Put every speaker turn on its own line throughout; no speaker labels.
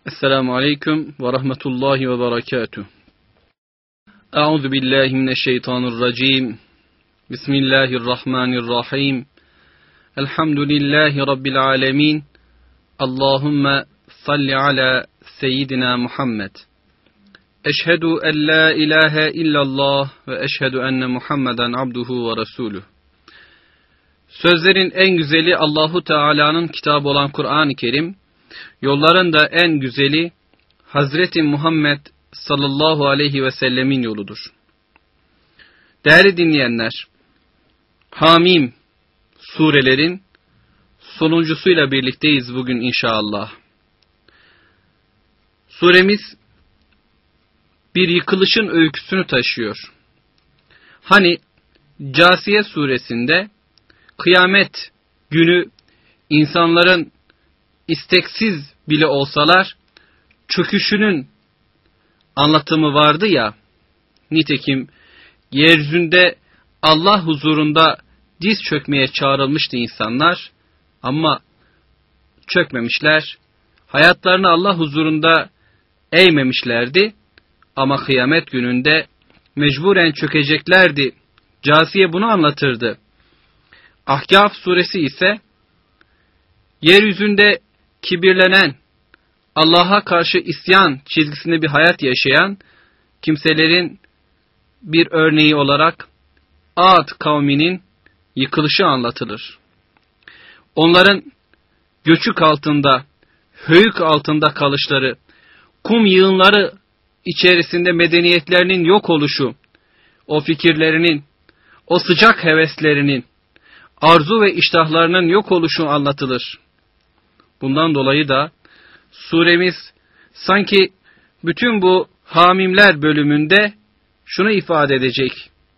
Esselamu Aleyküm ve Rahmetullahi ve Berekatuh. Euzu billahi mineşşeytanirracim. Bismillahirrahmanirrahim. Elhamdülillahi Rabbil alemin. Allahümme salli ala seyyidina Muhammed. Eşhedü en la ilahe illallah ve eşhedü enne Muhammeden abduhu ve resuluh. Sözlerin en güzeli Allahu Teala'nın kitabı olan Kur'an-ı Kerim. Yolların da en güzeli Hazreti Muhammed sallallahu aleyhi ve sellemin yoludur. Değerli dinleyenler, Hamim surelerin sonuncusuyla birlikteyiz bugün inşallah. Suremiz bir yıkılışın öyküsünü taşıyor. Hani Câsiye suresinde kıyamet günü insanların isteksiz bile olsalar çöküşünün anlatımı vardı ya, nitekim yeryüzünde Allah huzurunda diz çökmeye çağrılmıştı insanlar ama çökmemişler, hayatlarını Allah huzurunda eğmemişlerdi ama kıyamet gününde mecburen çökeceklerdi. Câsiye bunu anlatırdı. Ahkâf suresi ise yeryüzünde kibirlenen, Allah'a karşı isyan çizgisinde bir hayat yaşayan kimselerin bir örneği olarak Ad kavminin yıkılışı anlatılır. Onların göçük altında, höyük altında kalışları, kum yığınları içerisinde medeniyetlerinin yok oluşu, o fikirlerinin, o sıcak heveslerinin, arzu ve iştahlarının yok oluşu anlatılır. Bundan dolayı da suremiz sanki bütün bu Hamimler bölümünde şunu ifade edecek.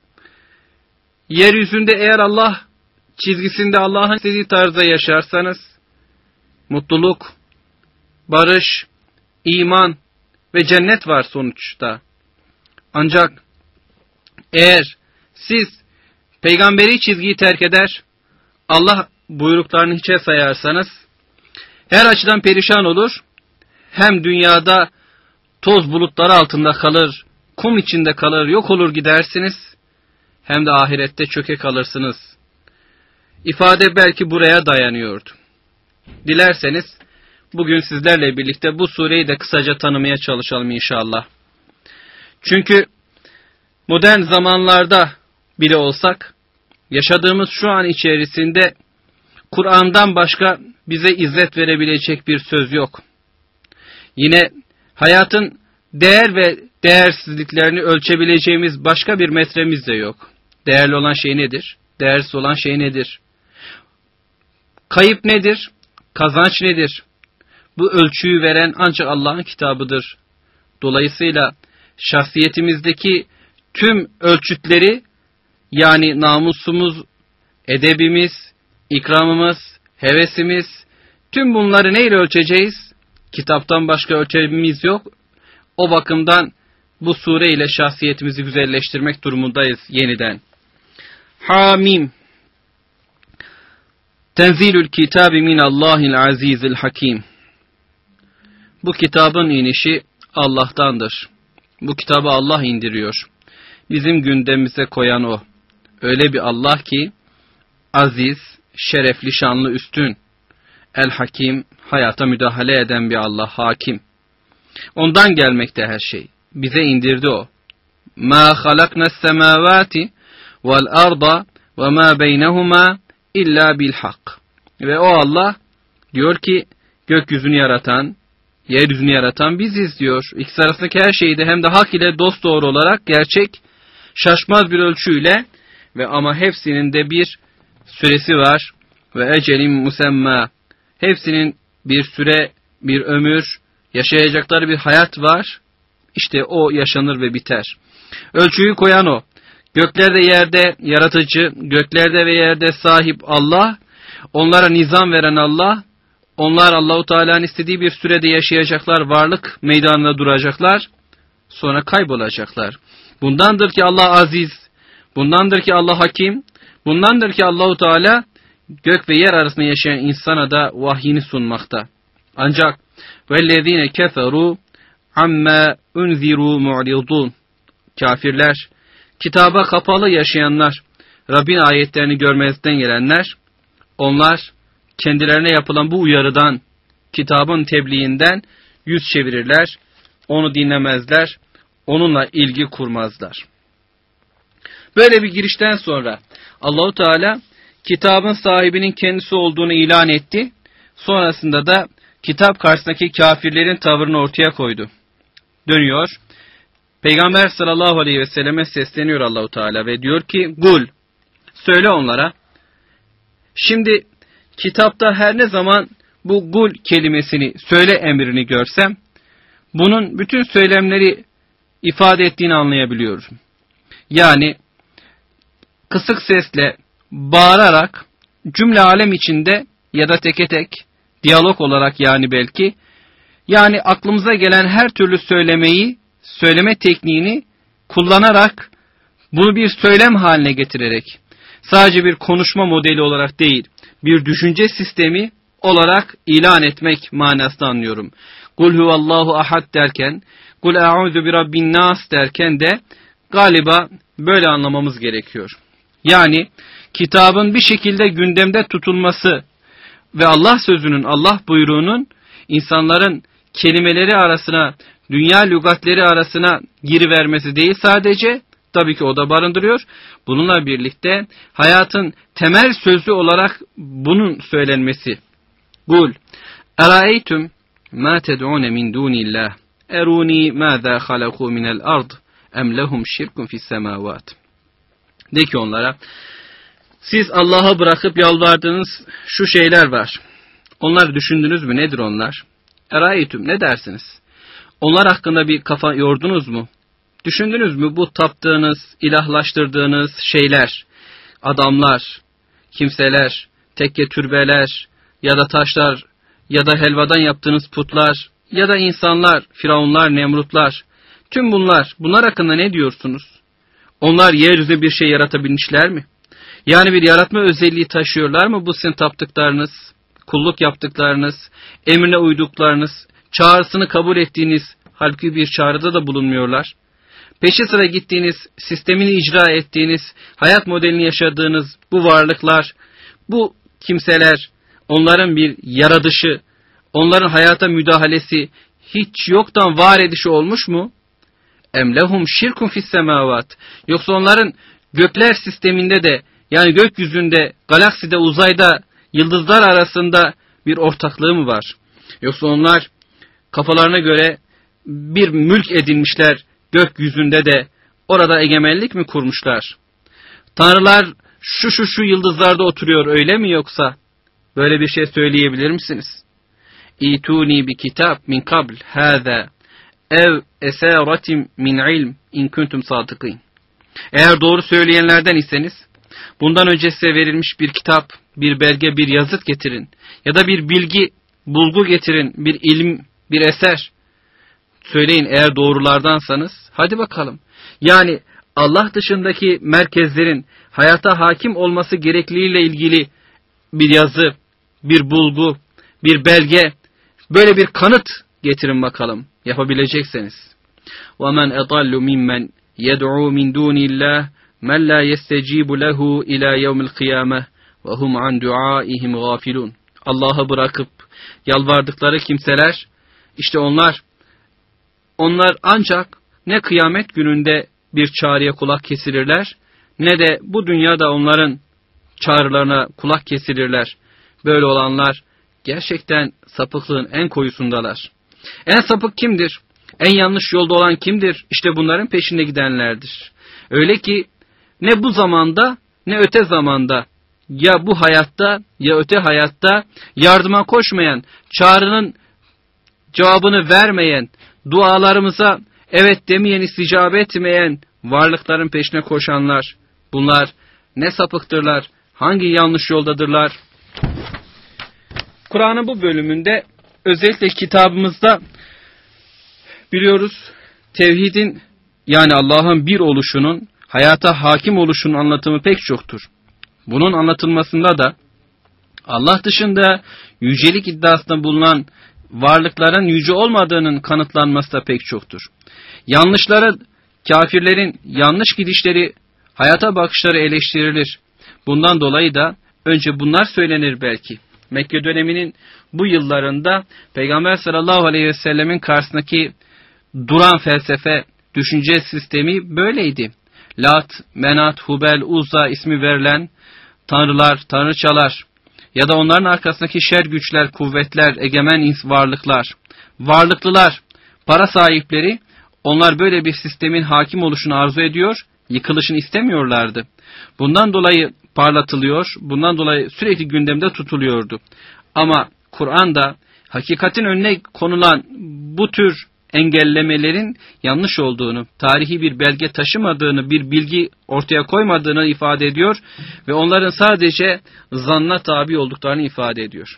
Yeryüzünde eğer Allah çizgisinde Allah'ın istediği tarzda yaşarsanız, mutluluk, barış, iman ve cennet var sonuçta. Ancak eğer siz peygamberi çizgiyi terk eder, Allah buyruklarını hiçe sayarsanız, her açıdan perişan olur, hem dünyada toz bulutları altında kalır, kum içinde kalır, yok olur gidersiniz, hem de ahirette çöke kalırsınız. İfade belki buraya dayanıyordu. Dilerseniz bugün sizlerle birlikte bu sureyi de kısaca tanımaya çalışalım inşallah. Çünkü modern zamanlarda bile olsak, yaşadığımız şu an içerisinde Kur'an'dan başka bize izzet verebilecek bir söz yok. Yine hayatın değer ve değersizliklerini ölçebileceğimiz başka bir metremiz de yok. Değerli olan şey nedir? Değersiz olan şey nedir? Kayıp nedir? Kazanç nedir? Bu ölçüyü veren ancak Allah'ın kitabıdır. Dolayısıyla şahsiyetimizdeki tüm ölçütleri, yani namusumuz, edebimiz, ikramımız, hevesimiz, tüm bunları neyle ölçeceğiz? Kitaptan başka ölçümümüz yok. O bakımdan bu sure ile şahsiyetimizi güzelleştirmek durumundayız yeniden. Hamim. Tenzilül kitabi minallahil azizil hakim. Bu kitabın inişi Allah'tandır. Bu kitabı Allah indiriyor. Bizim gündemimize koyan O. Öyle bir Allah ki aziz, şerefli, şanlı, üstün. El-Hakim, hayata müdahale eden bir Allah, hakim. Ondan gelmekte her şey. Bize indirdi O. مَا خَلَقْنَا السَّمَاوَاتِ وَالْأَرْضَ وَمَا بَيْنَهُمَا اِلَّا بِالْحَقِّ. Ve o Allah diyor ki gökyüzünü yaratan, yeryüzünü yaratan biziz diyor. İkisi arasındaki her şeyi de hem de hak ile dosdoğru olarak gerçek, şaşmaz bir ölçüyle ve ama hepsinin de bir süresi var. Ve ecelin musemma. Hepsinin bir süre, bir ömür, yaşayacakları bir hayat var. İşte o yaşanır ve biter. Ölçüyü koyan O. Göklerde yerde yaratıcı, göklerde ve yerde sahip Allah, onlara nizam veren Allah, onlar Allahu Teala'nın istediği bir sürede yaşayacaklar, varlık meydanında duracaklar, sonra kaybolacaklar. Bundandır ki Allah aziz, bundandır ki Allah hakim, bundandır ki Allahu Teala gök ve yer arasında yaşayan insana da vahyini sunmakta. Ancak vellezine keferu amma unziru mu'ridun. Kafirler, kitaba kapalı yaşayanlar, Rabbin ayetlerini görmezden gelenler, onlar kendilerine yapılan bu uyarıdan, kitabın tebliğinden yüz çevirirler, onu dinlemezler, onunla ilgi kurmazlar. Böyle bir girişten sonra Allahu Teala kitabın sahibinin kendisi olduğunu ilan etti. Sonrasında da kitap karşısındaki kafirlerin tavırını ortaya koydu. Dönüyor. Peygamber sallallahu aleyhi ve selleme sesleniyor Allahu Teala ve diyor ki: "Kul, söyle onlara." Şimdi kitapta her ne zaman bu kul kelimesini, söyle emrini görsem, bunun bütün söylemleri ifade ettiğini anlayabiliyorum. Yani kısık sesle, bağırarak, cümle alem içinde ya da teke tek, diyalog olarak yani belki, yani aklımıza gelen her türlü söylemeyi, söyleme tekniğini kullanarak, bunu bir söylem haline getirerek, sadece bir konuşma modeli olarak değil, bir düşünce sistemi olarak ilan etmek manasını anlıyorum. Kul huvallahu ahad derken, kul a'udhu bi rabbin nas derken de galiba böyle anlamamız gerekiyor. Yani kitabın bir şekilde gündemde tutulması ve Allah sözünün, Allah buyruğunun insanların kelimeleri arasına, dünya lügatleri arasına girivermesi değil sadece, tabii ki o da barındırıyor. Bununla birlikte hayatın temel sözü olarak bunun söylenmesi. Kul eraeytum ma ted'un min dunillah eruni maza halaku minel ard em lehum şirkun fis semavat. De ki onlara, siz Allah'a bırakıp yalvardığınız şu şeyler var. Onları düşündünüz mü? Nedir onlar? Eraeytum, ne dersiniz? Onlar hakkında bir kafa yordunuz mu? Düşündünüz mü bu taptığınız, ilahlaştırdığınız şeyler, adamlar, kimseler, tekke türbeler ya da taşlar ya da helvadan yaptığınız putlar ya da insanlar, firavunlar, nemrutlar, tüm bunlar hakkında ne diyorsunuz? Onlar yeryüzünde bir şey yaratabilmişler mi? Yani bir yaratma özelliği taşıyorlar mı bu sizin taptıklarınız, kulluk yaptıklarınız, emrine uyduklarınız, çağrısını kabul ettiğiniz, halbuki bir çağrıda da bulunmuyorlar. Peşi sıra gittiğiniz, sistemini icra ettiğiniz, hayat modelini yaşadığınız bu varlıklar, bu kimseler, onların bir yaradışı, onların hayata müdahalesi hiç yoktan var edişi olmuş mu? Em lehum şirkun fis semavat. Yoksa onların gökler sisteminde de, yani gökyüzünde, galakside, uzayda, yıldızlar arasında bir ortaklığı mı var? Yoksa onlar kafalarına göre bir mülk edinmişler, gökyüzünde de orada egemenlik mi kurmuşlar? Tanrılar şu yıldızlarda oturuyor öyle mi yoksa? Böyle bir şey söyleyebilir misiniz? İtuni bi kitap min qabl hâzâ ev esâratim min ilm in kuntum sâdıkîn. Eğer doğru söyleyenlerden iseniz, bundan önce size verilmiş bir kitap, bir belge, bir yazıt getirin. Ya da bir bilgi, bulgu getirin, bir ilim, bir eser. Söyleyin eğer doğrulardansanız. Hadi bakalım. Yani Allah dışındaki merkezlerin hayata hakim olması gerekliliğiyle ilgili bir yazı, bir bulgu, bir belge, böyle bir kanıt getirin bakalım. Yapabilecekseniz. وَمَنْ اَضَلُّ مِمَّنْ يَدْعُوا مِنْ دُونِ اللّٰهِ مَنْ لَا يَسْتَجِيبُ لَهُ إِلَى يَوْمِ الْقِيَامَةِ وَهُمْ عَنْ دُعَائِهِمْ غَافِلُونَ. Allah'a bırakıp yalvardıkları kimseler, işte onlar ancak ne kıyamet gününde bir çağrıya kulak kesilirler, ne de bu dünyada onların çağrılarına kulak kesilirler. Böyle olanlar gerçekten sapıklığın en koyusundalar. En sapık kimdir? En yanlış yolda olan kimdir? İşte bunların peşinde gidenlerdir. Öyle ki ne bu zamanda ne öte zamanda, ya bu hayatta ya öte hayatta yardıma koşmayan, çağrının cevabını vermeyen, dualarımıza evet demeyen, isticap etmeyen varlıkların peşine koşanlar, bunlar ne sapıktırlar, hangi yanlış yoldadırlar? Kur'an'ın bu bölümünde, özellikle kitabımızda biliyoruz, tevhidin, yani Allah'ın bir oluşunun, hayata hakim oluşunun anlatımı pek çoktur. Bunun anlatılmasında da Allah dışında yücelik iddiasında bulunan varlıkların yüce olmadığının kanıtlanması da pek çoktur. Yanlışları, kafirlerin yanlış gidişleri, hayata bakışları eleştirilir. Bundan dolayı da önce bunlar söylenir belki. Mekke döneminin bu yıllarında Peygamber sallallahu aleyhi ve sellemin karşısındaki duran felsefe, düşünce sistemi böyleydi. Lat, Menat, Hubel, Uzza ismi verilen tanrılar, tanrıçalar ya da onların arkasındaki şer güçler, kuvvetler, egemen varlıklar, varlıklılar, para sahipleri, onlar böyle bir sistemin hakim oluşunu arzu ediyor, yıkılışını istemiyorlardı. Bundan dolayı parlatılıyor, bundan dolayı sürekli gündemde tutuluyordu. Ama Kur'an'da hakikatin önüne konulan bu tür engellemelerin yanlış olduğunu, tarihi bir belge taşımadığını, bir bilgi ortaya koymadığını ifade ediyor ve onların sadece zanna tabi olduklarını ifade ediyor.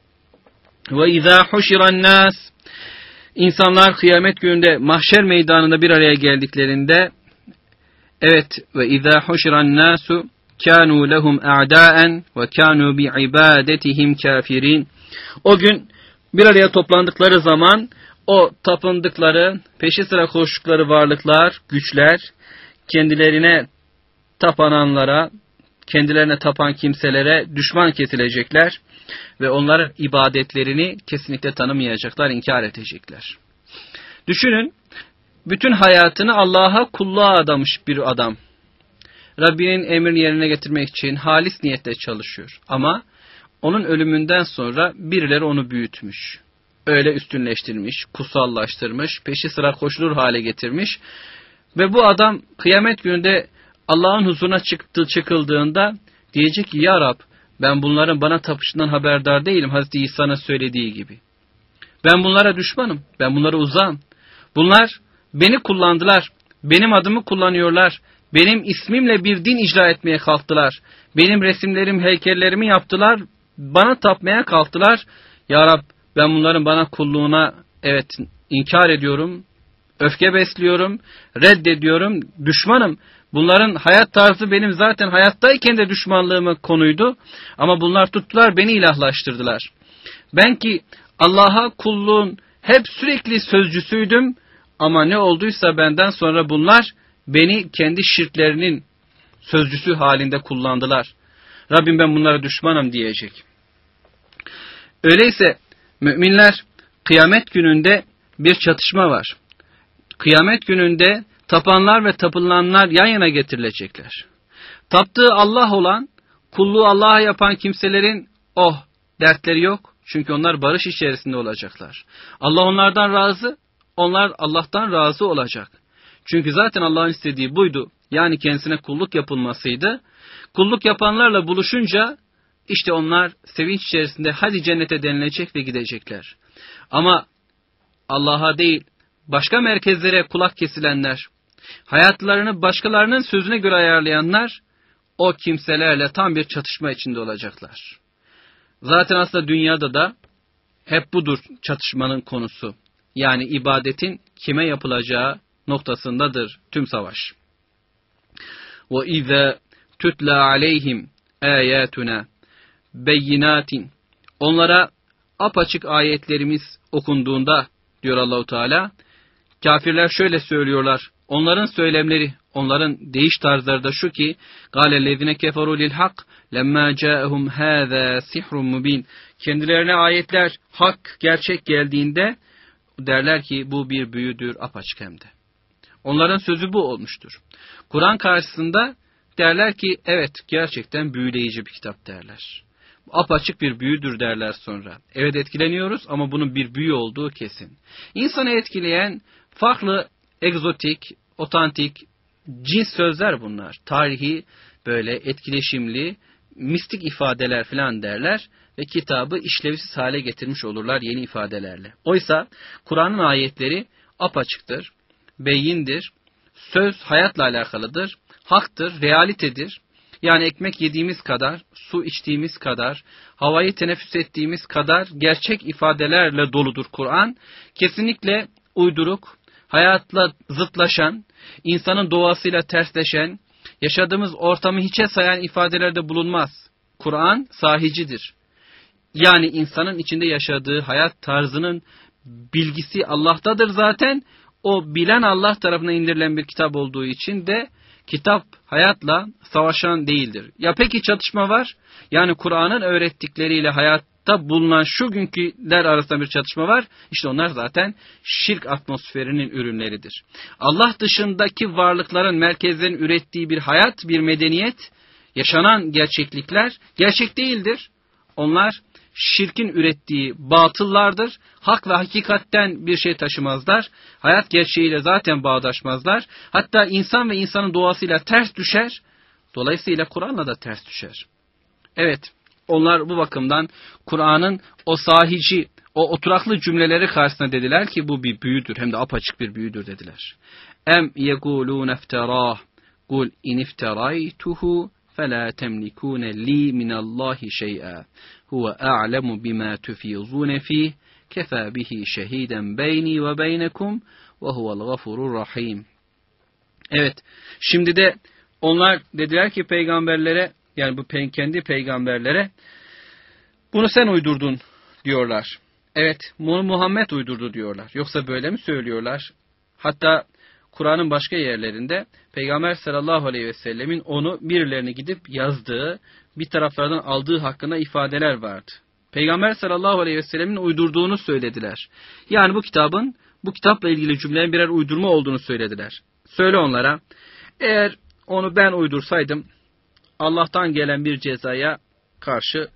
Ve izâ huşiran nâs, İnsanlar kıyamet gününde mahşer meydanında bir araya geldiklerinde, evet, ve izâ huşiran nâsu kânû lehum a'dâen ve kânû bi'ibâdetihim kâfirîn. O gün bir araya toplandıkları zaman o tapındıkları, peşi sıra koştukları varlıklar, güçler, kendilerine tapananlara, kendilerine tapan kimselere düşman kesilecekler ve onların ibadetlerini kesinlikle tanımayacaklar, inkar edecekler. Düşünün, bütün hayatını Allah'a kulluğa adamış bir adam. Rabbinin emrini yerine getirmek için halis niyetle çalışıyor. Ama onun ölümünden sonra birileri onu büyütmüş. Öyle üstünleştirmiş, kutsallaştırmış, peşi sıra koşulur hale getirmiş. Ve bu adam kıyamet gününde Allah'ın huzuruna çıkıldığında diyecek ki, Ya Rab, ben bunların bana tapışından haberdar değilim, Hazreti İsa'nın söylediği gibi. Ben bunlara düşmanım, ben bunlara uzağım. Bunlar beni kullandılar, benim adımı kullanıyorlar, benim ismimle bir din icra etmeye kalktılar. Benim resimlerim, heykellerimi yaptılar, bana tapmaya kalktılar. Ya Rab, ben bunların bana kulluğuna evet inkar ediyorum, öfke besliyorum, reddediyorum, düşmanım. Bunların hayat tarzı benim zaten hayattayken de düşmanlığımın konuydu. Ama bunlar tuttular, beni ilahlaştırdılar. Ben ki Allah'a kulluğun hep sürekli sözcüsüydüm. Ama ne olduysa benden sonra bunlar beni kendi şirklerinin sözcüsü halinde kullandılar. Rabbim ben bunlara düşmanım diyecek. Öyleyse müminler kıyamet gününde bir çatışma var. Kıyamet gününde tapanlar ve tapılanlar yan yana getirilecekler. Taptığı Allah olan, kulluğu Allah'a yapan kimselerin dertleri yok. Çünkü onlar barış içerisinde olacaklar. Allah onlardan razı, onlar Allah'tan razı olacak. Çünkü zaten Allah'ın istediği buydu. Yani kendisine kulluk yapılmasıydı. Kulluk yapanlarla buluşunca işte onlar sevinç içerisinde hadi cennete denilecek ve gidecekler. Ama Allah'a değil, başka merkezlere kulak kesilenler, hayatlarını başkalarının sözüne göre ayarlayanlar, o kimselerle tam bir çatışma içinde olacaklar. Zaten aslında dünyada da hep budur çatışmanın konusu. Yani ibadetin kime yapılacağı noktasındadır tüm savaş. وَاِذَا تُتْلَى عَلَيْهِمْ آيَاتُنَا بَيِّنَاتٍ. Onlara apaçık ayetlerimiz okunduğunda diyor Allahu Teala, kafirler şöyle söylüyorlar. Onların söylemleri, onların değiş tarzları da şu ki: قَالَ الَّذِينَ كَفَرُوا لِلْحَقِّ لَمَّا جَاءَهُمْ هَذَا سِحْرٌ مُبِينٌ. Kendilerine ayetler, hak, gerçek geldiğinde derler ki bu bir büyüdür, apaçık hem de. Onların sözü bu olmuştur. Kur'an karşısında derler ki evet gerçekten büyüleyici bir kitap derler. Apaçık bir büyüdür derler sonra. Evet etkileniyoruz ama bunun bir büyü olduğu kesin. İnsanı etkileyen farklı, egzotik, otantik, cins sözler bunlar. Tarihi, böyle etkileşimli, mistik ifadeler falan derler ve kitabı işlevsiz hale getirmiş olurlar yeni ifadelerle. Oysa Kur'an'ın ayetleri apaçıktır, beyindir, söz hayatla alakalıdır, haktır, realitedir. Yani ekmek yediğimiz kadar, su içtiğimiz kadar, havayı teneffüs ettiğimiz kadar gerçek ifadelerle doludur Kur'an. Kesinlikle uyduruk, hayatla zıtlaşan, insanın doğasıyla tersleşen, yaşadığımız ortamı hiçe sayan ifadelerde bulunmaz. Kur'an sahicidir. Yani insanın içinde yaşadığı hayat tarzının bilgisi Allah'tadır zaten. O bilen Allah tarafından indirilen bir kitap olduğu için de kitap hayatla savaşan değildir. Ya peki çatışma var. Yani Kur'an'ın öğrettikleriyle hayatta bulunan şu günküler arasında bir çatışma var. İşte onlar zaten şirk atmosferinin ürünleridir. Allah dışındaki varlıkların, merkezlerin ürettiği bir hayat, bir medeniyet, yaşanan gerçeklikler gerçek değildir. Onlar şirkin ürettiği batıllardır. Hak ve hakikatten bir şey taşımazlar. Hayat gerçeğiyle zaten bağdaşmazlar. Hatta insan ve insanın doğasıyla ters düşer. Dolayısıyla Kur'an'la da ters düşer. Evet, onlar bu bakımdan Kur'an'ın o sahici, o oturaklı cümleleri karşısında dediler ki bu bir büyüdür. Hem de apaçık bir büyüdür dediler. Em yekulûne ifterâh kul in ifteraytuhu فَلَا تَمْلِكُونَ لِي مِنَ اللّٰهِ شَيْئًا هُوَ أَعْلَمُ بِمَا تُفِيضُونَ فِيهِ كَفَى بِهِ شَهِيدًا بَيْنِي وَبَيْنَكُمْ وَهُوَ الْغَفُورُ الرَّحِيمُ. Evet, şimdi de onlar dediler ki peygamberlere, yani bu kendi peygamberlere, bunu sen uydurdun diyorlar. Evet, bunu Muhammed uydurdu diyorlar. Yoksa böyle mi söylüyorlar? Hatta Kur'an'ın başka yerlerinde Peygamber sallallahu aleyhi ve sellemin onu birilerine gidip yazdığı, bir taraflardan aldığı hakkında ifadeler vardı. Peygamber sallallahu aleyhi ve sellemin uydurduğunu söylediler. Yani bu kitapla ilgili cümlelerin birer uydurma olduğunu söylediler. Söyle onlara, eğer onu ben uydursaydım Allah'tan gelen bir cezaya karşı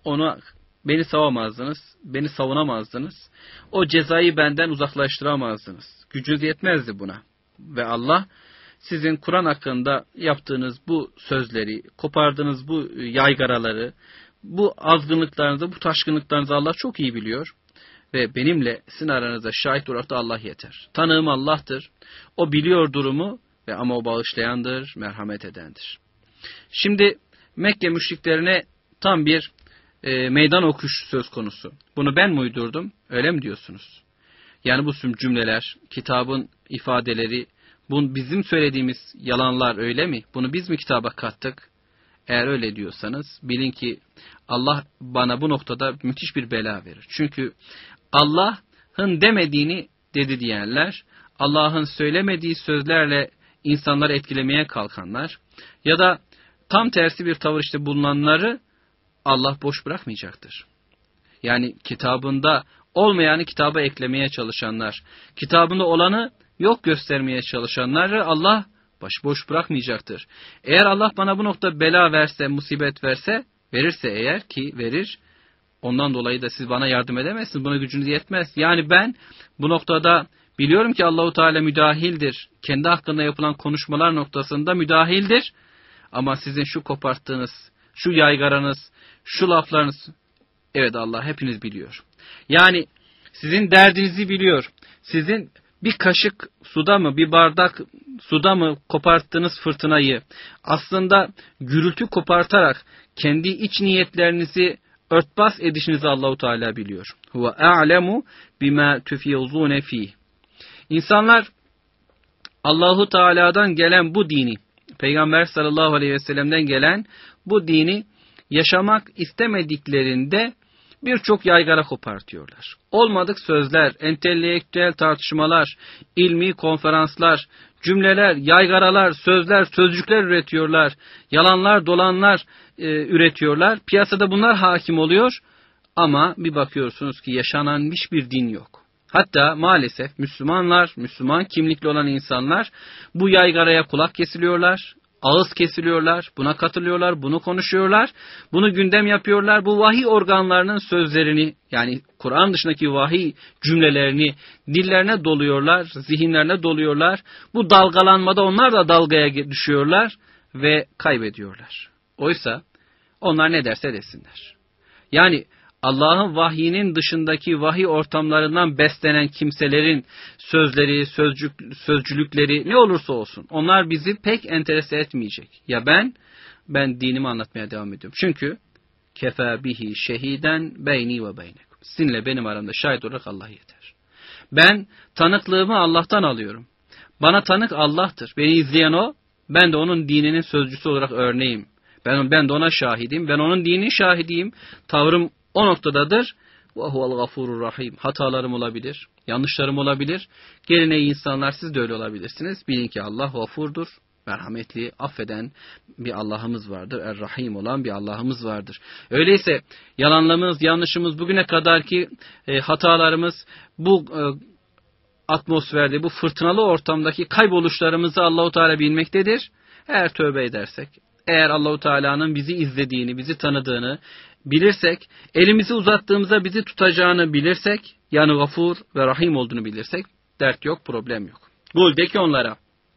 beni savamazdınız, beni savunamazdınız. O cezayı benden uzaklaştıramazdınız. Gücünüz yetmezdi buna. Ve Allah sizin Kur'an hakkında yaptığınız bu sözleri, kopardığınız bu yaygaraları, bu azgınlıklarınızı, bu taşkınlıklarınızı Allah çok iyi biliyor. Ve benimle sizin aranızda şahit olarak da Allah yeter. Tanığım Allah'tır. O biliyor durumu ama o bağışlayandır, merhamet edendir. Şimdi Mekke müşriklerine tam bir meydan okuş söz konusu. Bunu ben mi uydurdum? Öyle mi diyorsunuz? Yani bu cümleler, kitabın ifadeleri, bizim söylediğimiz yalanlar öyle mi? Bunu biz mi kitaba kattık? Eğer öyle diyorsanız bilin ki Allah bana bu noktada müthiş bir bela verir. Çünkü Allah'ın demediğini dedi diyenler, Allah'ın söylemediği sözlerle insanları etkilemeye kalkanlar ya da tam tersi bir tavır işte bulunanları Allah boş bırakmayacaktır. Yani kitabında olmayanı kitaba eklemeye çalışanlar, kitabında olanı yok göstermeye çalışanları Allah başıboş bırakmayacaktır. Eğer Allah bana bu nokta bela verse, musibet verse, verirse eğer ki verir, ondan dolayı da siz bana yardım edemezsiniz, buna gücünüz yetmez. Yani ben bu noktada biliyorum ki Allahu Teala müdahildir. Kendi hakkında yapılan konuşmalar noktasında müdahildir. Ama sizin şu koparttığınız, şu yaygaranız, şu laflarınız, evet Allah hepiniz biliyor. Yani sizin derdinizi biliyor. Sizin bir kaşık suda mı, bir bardak suda mı koparttığınız fırtınayı aslında gürültü kopartarak kendi iç niyetlerinizi örtbas edişinizi Allahu Teala biliyor. Huve a'lemu bima tufiyuzun fi. İnsanlar Allahu Teala'dan gelen bu dini, Peygamber sallallahu aleyhi ve sellem'den gelen bu dini yaşamak istemediklerinde birçok yaygara kopartıyorlar. Olmadık sözler, entelektüel tartışmalar, ilmi konferanslar, cümleler, yaygaralar, sözler, sözcükler üretiyorlar. Yalanlar, dolanlar üretiyorlar. Piyasada bunlar hakim oluyor. Ama bir bakıyorsunuz ki yaşanan hiçbir din yok. Hatta maalesef Müslümanlar, Müslüman kimlikli olan insanlar bu yaygaraya kulak kesiliyorlar. Ağız kesiliyorlar, buna katılıyorlar, bunu konuşuyorlar, bunu gündem yapıyorlar. Bu vahiy organlarının sözlerini, yani Kur'an dışındaki vahiy cümlelerini dillerine doluyorlar, zihinlerine doluyorlar. Bu dalgalanmada onlar da dalgaya düşüyorlar ve kaybediyorlar. Oysa onlar ne derse desinler. Yani Allah'ın vahyinin dışındaki vahiy ortamlarından beslenen kimselerin sözleri, sözcülükleri ne olursa olsun onlar bizi pek enterese etmeyecek. Ya ben dinimi anlatmaya devam ediyorum. Çünkü kefe bihi şehiden beyni ve beynekum. Sizinle benim aramda şahit olarak Allah yeter. Ben tanıklığımı Allah'tan alıyorum. Bana tanık Allah'tır. Beni izleyen o, ben de onun dininin sözcüsü olarak örneğim. Ben de ona şahidim. Ben onun dininin şahidiyim. Tavrım o noktadadır. Ve huvel gafurur rahim. Hatalarım olabilir, yanlışlarım olabilir. Gelin ey insanlar, siz de öyle olabilirsiniz. Bilin ki Allah gafurdur, merhametli, affeden bir Allah'ımız vardır. Er-Rahim olan bir Allah'ımız vardır. Öyleyse yalanlarımız, yanlışımız, bugüne kadarki hatalarımız, bu atmosferde, bu fırtınalı ortamdaki kayboluşlarımızı Allahu Teala bilmektedir. Eğer tövbe edersek, eğer Allahu Teala'nın bizi izlediğini, bizi tanıdığını bilirsek, elimizi uzattığımızda bizi tutacağını bilirsek, yani Gafur ve Rahim olduğunu bilirsek, dert yok, problem yok. Kul de ki onlara: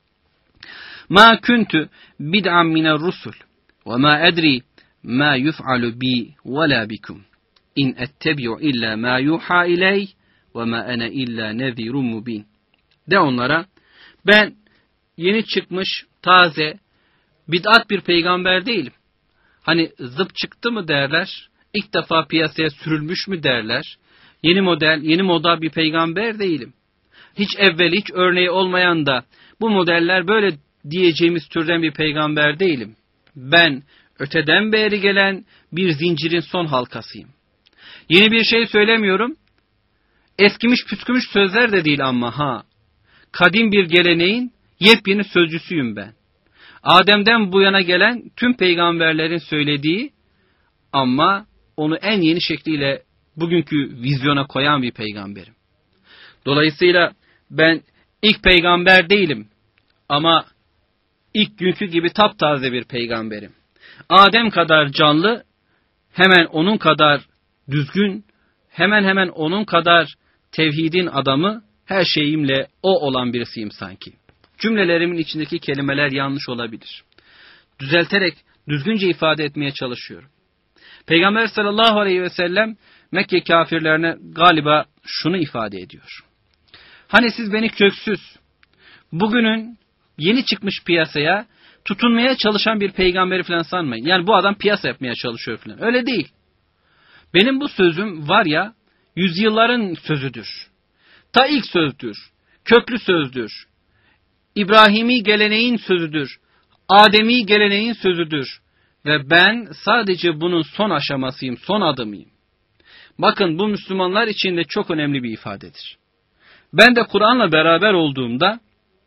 Ma kuntu bid'an miner rusul ve ma edri ma yuf'alu bi ve la bikum in ettebi'u illa ma yuha iley ve ma ene illa nezirun mubin. De onlara: ben yeni çıkmış, taze, bid'at bir peygamber değilim. Hani zıp çıktı mı derler, ilk defa piyasaya sürülmüş mü derler. Yeni model, yeni moda bir peygamber değilim. Hiç evvel, hiç örneği olmayan da bu modeller böyle diyeceğimiz türden bir peygamber değilim. Ben öteden beri gelen bir zincirin son halkasıyım. Yeni bir şey söylemiyorum. Eskimiş püskümüş sözler de değil ama kadim bir geleneğin yepyeni sözcüsüyüm ben. Adem'den bu yana gelen tüm peygamberlerin söylediği ama onu en yeni şekliyle bugünkü vizyona koyan bir peygamberim. Dolayısıyla ben ilk peygamber değilim ama ilk günkü gibi taptaze bir peygamberim. Adem kadar canlı, hemen onun kadar düzgün, hemen onun kadar tevhidin adamı, her şeyimle o olan birisiyim sanki. Cümlelerimin içindeki kelimeler yanlış olabilir. Düzelterek düzgünce ifade etmeye çalışıyorum. Peygamber sallallahu aleyhi ve sellem Mekke kafirlerine galiba şunu ifade ediyor: hani siz beni köksüz, bugünün yeni çıkmış piyasaya tutunmaya çalışan bir peygamberi falan sanmayın. Yani bu adam piyasa yapmaya çalışıyor falan. Öyle değil. Benim bu sözüm var ya, yüzyılların sözüdür. Ta ilk sözdür. Köklü sözdür. İbrahimi geleneğin sözüdür. Ademi geleneğin sözüdür. Ve ben sadece bunun son aşamasıyım, son adımıyım. Bakın, bu Müslümanlar için de çok önemli bir ifadedir. Ben de Kur'an'la beraber olduğumda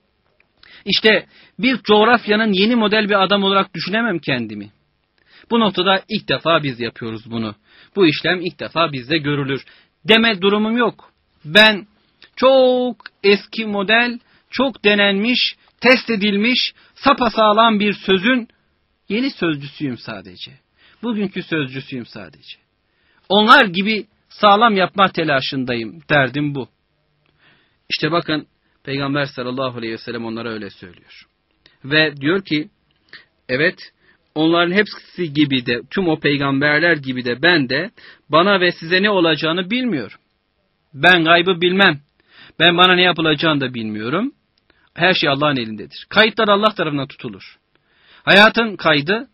işte bir coğrafyanın yeni model bir adam olarak düşünemem kendimi. Bu noktada ilk defa biz yapıyoruz bunu. Bu işlem ilk defa bizde görülür deme durumum yok. Ben çok eski model, çok denenmiş, test edilmiş, sapasağlam bir sözün yeni sözcüsüyüm sadece. Bugünkü sözcüsüyüm sadece. Onlar gibi sağlam yapma telaşındayım. Derdim bu. İşte bakın, Peygamber sallallahu aleyhi ve sellem onlara öyle söylüyor. Ve diyor ki, evet, onların hepsi gibi de, tüm o peygamberler gibi de ben de bana ve size ne olacağını bilmiyorum. Ben gaybı bilmem. Ben bana ne yapılacağını da bilmiyorum. Her şey Allah'ın elindedir. Kayıtlar Allah tarafından tutulur. Hayatın kaydı,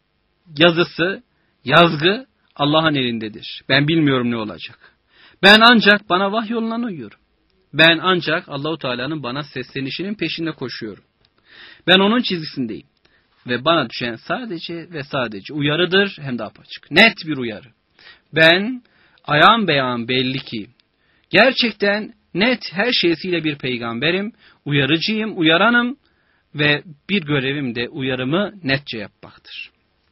yazısı, yazgı Allah'ın elindedir. Ben bilmiyorum ne olacak. Ben ancak bana vahyolunan uyuyorum. Ben ancak Allahu Teala'nın bana seslenişinin peşinde koşuyorum. Ben onun çizgisindeyim. Ve bana düşen sadece ve sadece uyarıdır, hem de apaçık. Net bir uyarı. Ben ayan beyan belli ki gerçekten net her şeysiyle bir peygamberim, uyarıcıyım, uyaranım ve bir görevim de uyarımı netçe yapmaktır.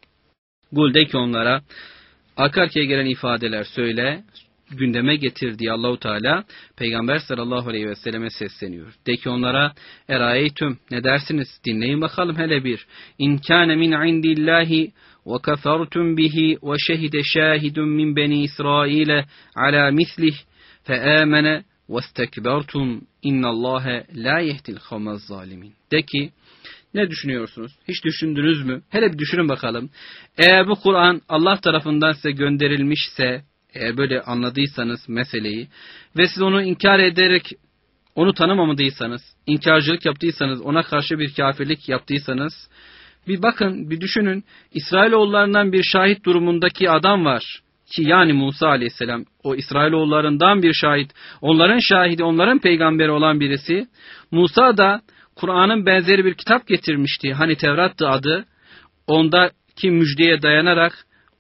Kul de ki onlara, arka arkaya gelen ifadeler söyle, gündeme getirdiği Allahu Teala Peygamber sallallahu aleyhi ve selleme sesleniyor. De ki onlara, erayetüm, ne dersiniz? Dinleyin bakalım hele bir. İn kâne min indillahi ve kefertum bihi ve şehide şahidun min beni İsrail ala mislih fe amene ve istekbertum innallâhe la yehdil kavmez zalimin. De ki, ne düşünüyorsunuz? Hiç düşündünüz mü? Hele bir düşünün bakalım. Eğer bu Kur'an Allah tarafından size gönderilmişse, eğer böyle anladıysanız meseleyi ve siz onu inkar ederek onu tanımamadıysanız, inkarcılık yaptıysanız, ona karşı bir kafirlik yaptıysanız, bir bakın, bir düşünün. İsrailoğullarından bir şahit durumundaki adam var ki, yani Musa aleyhisselam, o İsrailoğullarından bir şahit, onların şahidi, onların peygamberi olan birisi. Musa da Kur'an'ın benzeri bir kitap getirmişti. Hani Tevrat'tı adı. Ondaki müjdeye dayanarak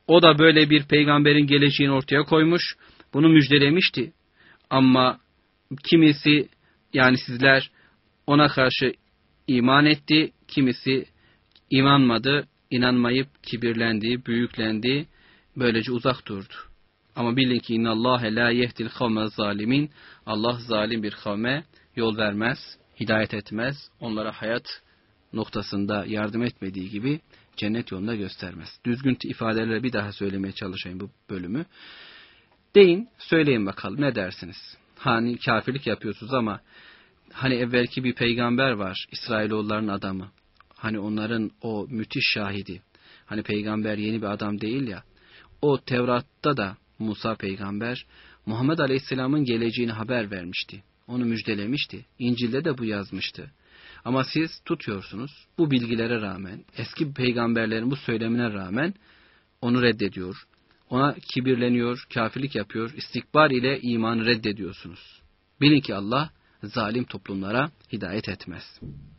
O da böyle bir peygamberin geleceğini ortaya koymuş. Bunu müjdelemişti. Ama kimisi, yani sizler, ona karşı iman etti. Kimisi inanmayıp kibirlendi, büyüklendi. Böylece uzak durdu. Ama bilin ki innallâhe lâ yehdil kavme zalimin. Allah zalim bir kavme yol vermez, hidayet etmez. Onlara hayat noktasında yardım etmediği gibi cennet yolunda göstermez. Düzgün ifadelerle bir daha söylemeye çalışayım bu bölümü. Deyin, söyleyin bakalım, ne dersiniz? Hani kafirlik yapıyorsunuz ama hani evvelki bir peygamber var, İsrailoğulların adamı. Hani onların o müthiş şahidi. Hani peygamber yeni bir adam değil ya. O Tevrat'ta da Musa peygamber Muhammed Aleyhisselam'ın geleceğini haber vermişti. Onu müjdelemişti. İncil'de de bu yazmıştı. Ama siz tutuyorsunuz, bu bilgilere rağmen, eski peygamberlerin bu söylemine rağmen onu reddediyor. Ona kibirleniyor, kafirlik yapıyor, istikbar ile imanı reddediyorsunuz. Bilin ki Allah zalim toplumlara hidayet etmez.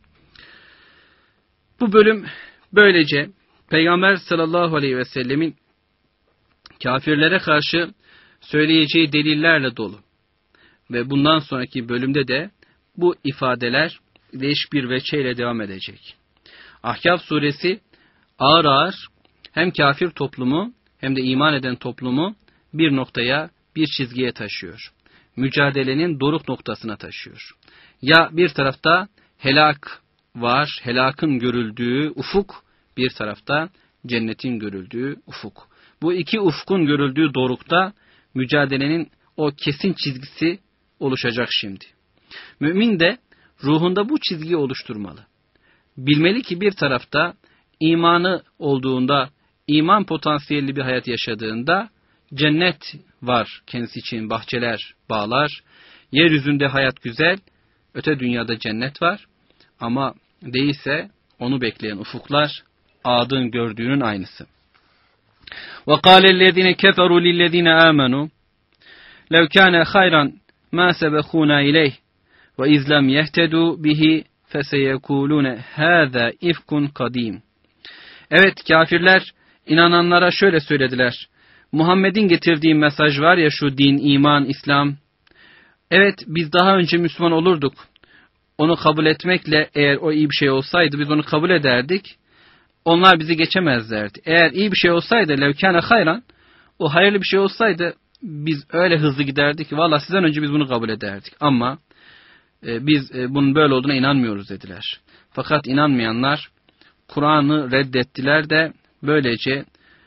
Bu bölüm böylece Peygamber sallallahu aleyhi ve sellemin kafirlere karşı söyleyeceği delillerle dolu. Ve bundan sonraki bölümde de bu ifadeler değişik bir veçeyle devam edecek. Ahkâf suresi ağır ağır hem kafir toplumu hem de iman eden toplumu bir noktaya, bir çizgiye taşıyor. Mücadelenin doruk noktasına taşıyor. Ya bir tarafta helak var, helakın görüldüğü ufuk, bir tarafta cennetin görüldüğü ufuk. Bu iki ufkun görüldüğü dorukta mücadelenin o kesin çizgisi oluşacak şimdi. Mümin de ruhunda bu çizgiyi oluşturmalı. Bilmeli ki bir tarafta imanı olduğunda, iman potansiyelli bir hayat yaşadığında cennet var kendisi için, bahçeler, bağlar. Yeryüzünde hayat güzel, öte dünyada cennet var. Ama değilse onu bekleyen ufuklar Ad'ın gördüğünün aynısı. وَقَالَ الَّذِينَ كَفَرُوا لِلَّذِينَ آمَنُوا لَوْ كَانَ خَيْرًا مَا سَبَقُونَا إِلَيْهِ وَإِذْ لَمْ يَهْتَدُوا بِهِ فَسَيَقُولُونَ هَذَا إِفْكٌ قَدِيمٌ. Evet, kafirler inananlara şöyle söylediler. Muhammed'in getirdiği mesaj var ya, şu din, iman, İslam. Evet, biz daha önce Müslüman olurduk. Onu kabul etmekle, eğer o iyi bir şey olsaydı biz onu kabul ederdik. Onlar bizi geçemezlerdi. Eğer iyi bir şey olsaydı, levkâne hayran, o hayırlı bir şey olsaydı biz öyle hızlı giderdik ki valla sizden önce biz bunu kabul ederdik. Ama biz bunun böyle olduğuna inanmıyoruz dediler. Fakat inanmayanlar Kur'an'ı reddettiler de böylece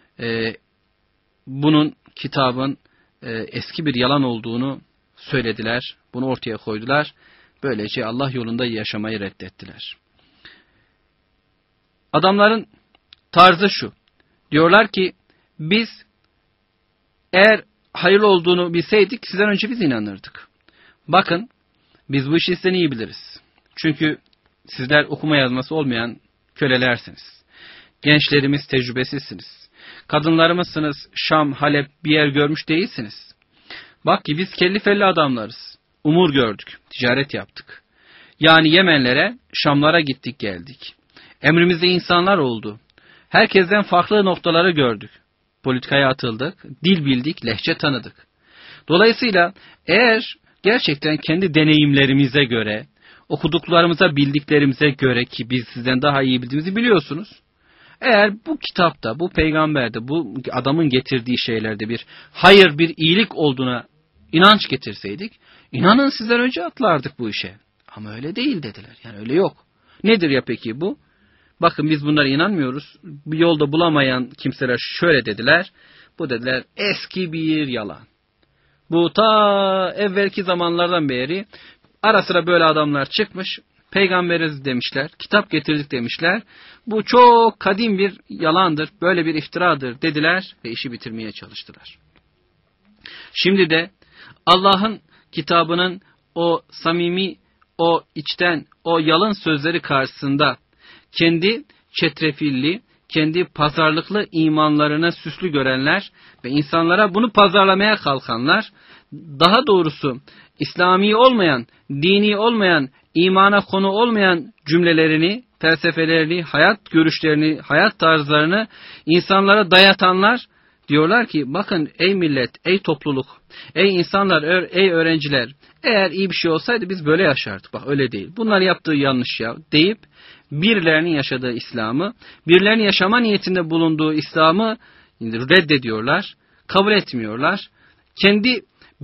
bunun, kitabın eski bir yalan olduğunu söylediler. Bunu ortaya koydular. Böylece Allah yolunda yaşamayı reddettiler. Adamların tarzı şu. Diyorlar ki biz eğer hayırlı olduğunu bilseydik sizden önce biz inanırdık. Bakın biz bu işi sizden iyi biliriz. Çünkü sizler okuma yazması olmayan kölelersiniz. Gençlerimiz tecrübesizsiniz. Kadınlarımızsınız, Şam, Halep bir yer görmüş değilsiniz. Bak ki biz kelli felli adamlarız. Umur gördük, ticaret yaptık. Yani Yemenlere, Şamlara gittik geldik. Emrimizde insanlar oldu. Herkesten farklı noktaları gördük. Politikaya atıldık, dil bildik, lehçe tanıdık. Dolayısıyla eğer gerçekten kendi deneyimlerimize göre, okuduklarımıza, bildiklerimize göre, ki biz sizden daha iyi bildiğimizi biliyorsunuz. Eğer bu kitapta, bu peygamberde, bu adamın getirdiği şeylerde bir hayır, bir iyilik olduğuna inanç getirseydik, inanın sizden önce atlardık bu işe. Ama öyle değil dediler. Yani öyle yok. Nedir ya peki bu? Bakın biz bunlara inanmıyoruz. Bu yolda bulamayan kimseler şöyle dediler. Bu dediler eski bir yalan. Bu ta evvelki zamanlardan beri ara sıra böyle adamlar çıkmış. Peygamberiz demişler. Kitap getirdik demişler. Bu çok kadim bir yalandır. Böyle bir iftiradır dediler ve işi bitirmeye çalıştılar. Şimdi de Allah'ın kitabının o samimi, o içten, o yalın sözleri karşısında kendi çetrefilli, kendi pazarlıklı imanlarına süslü görenler ve insanlara bunu pazarlamaya kalkanlar, daha doğrusu İslami olmayan, dini olmayan, imana konu olmayan cümlelerini, felsefelerini, hayat görüşlerini, hayat tarzlarını insanlara dayatanlar Diyorlar ki bakın ey millet, ey topluluk, ey insanlar, ey öğrenciler, eğer iyi bir şey olsaydı biz böyle yaşardık. Bak öyle değil. Bunlar yaptığı yanlış ya deyip birilerinin yaşadığı İslam'ı, birilerinin yaşama niyetinde bulunduğu İslam'ı reddediyorlar, kabul etmiyorlar. Kendi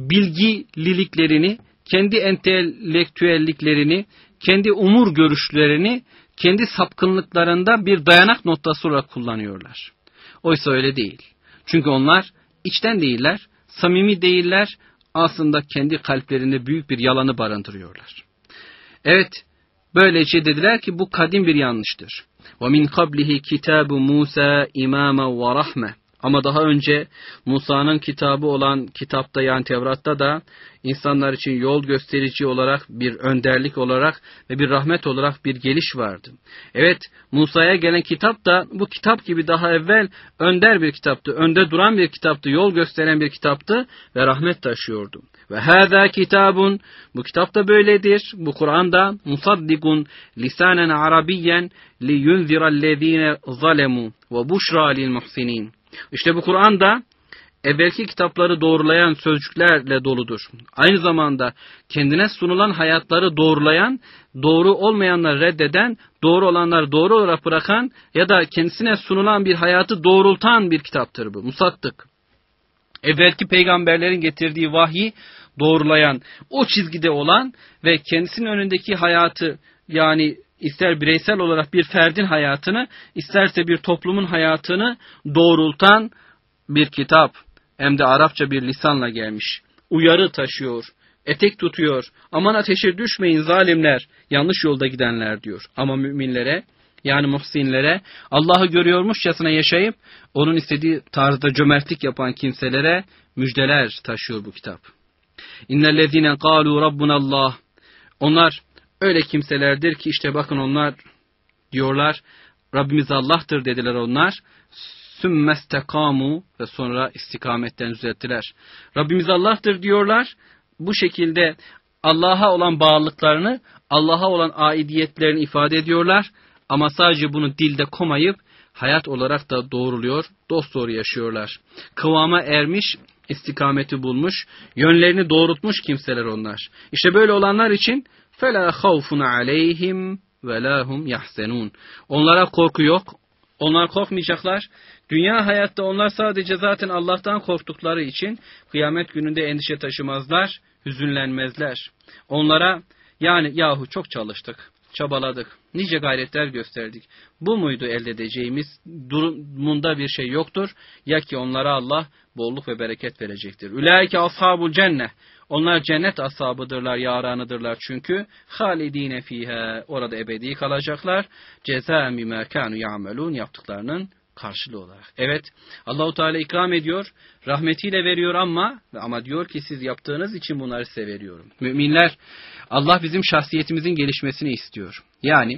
bilgililiklerini, kendi entelektüelliklerini, kendi umur görüşlerini, kendi sapkınlıklarında bir dayanak noktası olarak kullanıyorlar. Oysa öyle değil. Çünkü onlar içten değiller, samimi değiller, aslında kendi kalplerinde büyük bir yalanı barındırıyorlar. Evet, böylece dediler ki bu kadim bir yanlıştır. وَمِنْ قَبْلِهِ كِتَابُ مُوسَى إِمَامًا وَرَحْمَةً. Ama daha önce Musa'nın kitabı olan kitapta yani Tevrat'ta da insanlar için yol gösterici olarak, bir önderlik olarak ve bir rahmet olarak bir geliş vardı. Evet, Musa'ya gelen kitap da bu kitap gibi daha evvel önder bir kitaptı, önde duran bir kitaptı, yol gösteren bir kitaptı ve rahmet taşıyordu. Ve hâzâ kitabun, bu kitap da böyledir. Bu Kur'an'da musaddikun lisanen arabiyyen li yunzirallezîne zalemû ve buşrâ lil muhsinin. İşte bu Kur'an'da evvelki kitapları doğrulayan sözcüklerle doludur. Aynı zamanda kendine sunulan hayatları doğrulayan, doğru olmayanları reddeden, doğru olanları doğru olarak bırakan ya da kendisine sunulan bir hayatı doğrultan bir kitaptır bu. Musaddık. Evvelki peygamberlerin getirdiği vahyi doğrulayan, o çizgide olan ve kendisinin önündeki hayatı yani ister bireysel olarak bir ferdin hayatını, isterse bir toplumun hayatını doğrultan bir kitap. Hem de Arapça bir lisanla gelmiş. Uyarı taşıyor, etek tutuyor. Aman ateşe düşmeyin zalimler, yanlış yolda gidenler diyor. Ama müminlere yani muhsinlere, Allah'ı görüyormuşçasına yaşayıp onun istediği tarzda cömertlik yapan kimselere müjdeler taşıyor bu kitap. İnnellezîne kâlû rabbunallah. Onlar öyle kimselerdir ki işte bakın onlar diyorlar Rabbimiz Allah'tır dediler onlar. Sümmestekâmû ve sonra istikametten düzelttiler. Rabbimiz Allah'tır diyorlar. Bu şekilde Allah'a olan bağlılıklarını, Allah'a olan aidiyetlerini ifade ediyorlar. Ama sadece bunu dilde komayıp hayat olarak da doğruluyor, dosdoğru yaşıyorlar. Kıvama ermiş, istikameti bulmuş, yönlerini doğrultmuş kimseler onlar. İşte böyle olanlar için فَلَا خَوْفٌ عَلَيْهِمْ وَلَا هُمْ يَحْزَنُونَ. Onlara korku yok, onlar korkmayacaklar. Dünya hayatta onlar sadece zaten Allah'tan korktukları için kıyamet gününde endişe taşımazlar, hüzünlenmezler. Onlara yani yahu çok çalıştık, çabaladık, nice gayretler gösterdik. Bu muydu elde edeceğimiz? Durumunda bir şey yoktur. Ya ki onlara Allah bolluk ve bereket verecektir. Ulaike ashabul cennet. Onlar cennet ashabıdırlar, yaranıdırlar çünkü. Halidine fiha. Orada ebedi kalacaklar. Cezaen bima kanu ya'melun. Yaptıklarının karşılığı olarak. Evet, Allahu Teala ikram ediyor, rahmetiyle veriyor ama diyor ki siz yaptığınız için bunları size veriyorum. Müminler, Allah bizim şahsiyetimizin gelişmesini istiyor. Yani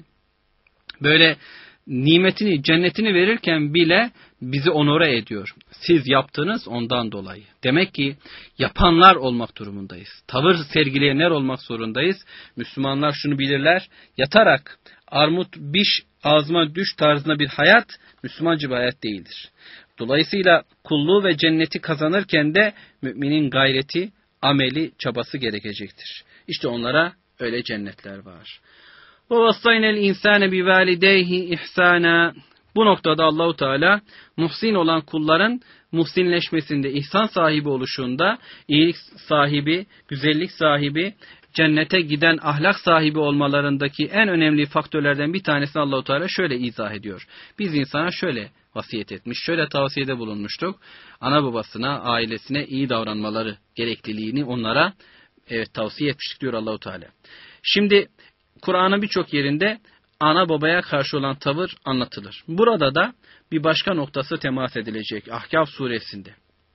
böyle nimetini, cennetini verirken bile bizi onore ediyor. Siz yaptınız ondan dolayı. Demek ki yapanlar olmak durumundayız. Tavır sergileyenler olmak zorundayız. Müslümanlar şunu bilirler. Yatarak armut biş ağzıma düş tarzında bir hayat Müslümanca bir hayat değildir. Dolayısıyla kulluğu ve cenneti kazanırken de müminin gayreti, ameli, çabası gerekecektir. İşte onlara öyle cennetler var. وَوَصَّيْنَا الْاِنْسَانَ بِوَالِدَيْهِ اِحْسَانًا. Bu noktada Allahu Teala muhsin olan kulların muhsinleşmesinde, ihsan sahibi oluşunda, iyilik sahibi, güzellik sahibi, cennete giden ahlak sahibi olmalarındaki en önemli faktörlerden bir tanesini Allahu Teala şöyle izah ediyor. Biz insana şöyle vasiyet etmiş, şöyle tavsiyede bulunmuştuk. Ana babasına, ailesine iyi davranmaları gerekliliğini onlara tavsiye etmiştik diyor Allahu Teala. Şimdi Kur'an'ın birçok yerinde ana babaya karşı olan tavır anlatılır. Burada da bir başka noktası temas edilecek. Ahkaf suresinde.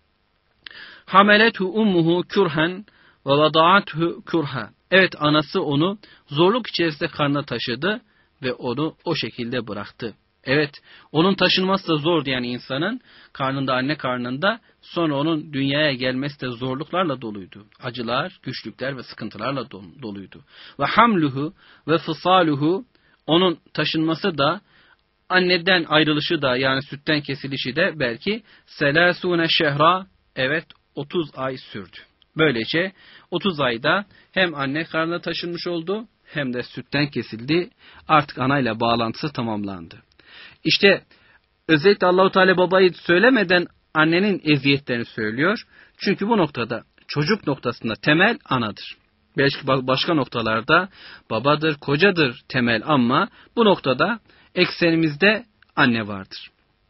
Hamelethu ummuhu kurhan ve vada'athu kurha. Evet, anası onu zorluk içerisinde karnına taşıdı ve onu o şekilde bıraktı. Evet, onun taşınması da zordu yani insanın karnında, anne karnında, sonra onun dünyaya gelmesi de zorluklarla doluydu. Acılar, güçlükler ve sıkıntılarla doluydu. Ve hamluhu ve fısaluhu, onun taşınması da anneden ayrılışı da yani sütten kesilişi de belki selasune şehra, evet 30 ay sürdü. Böylece 30 ayda hem anne karnına taşınmış oldu hem de sütten kesildi. Artık anayla bağlantısı tamamlandı. İşte özellikle Allah-u Teala babayı söylemeden annenin eziyetlerini söylüyor. Çünkü bu noktada çocuk noktasında temel anadır. Belki başka noktalarda babadır, kocadır temel ama bu noktada eksenimizde anne vardır.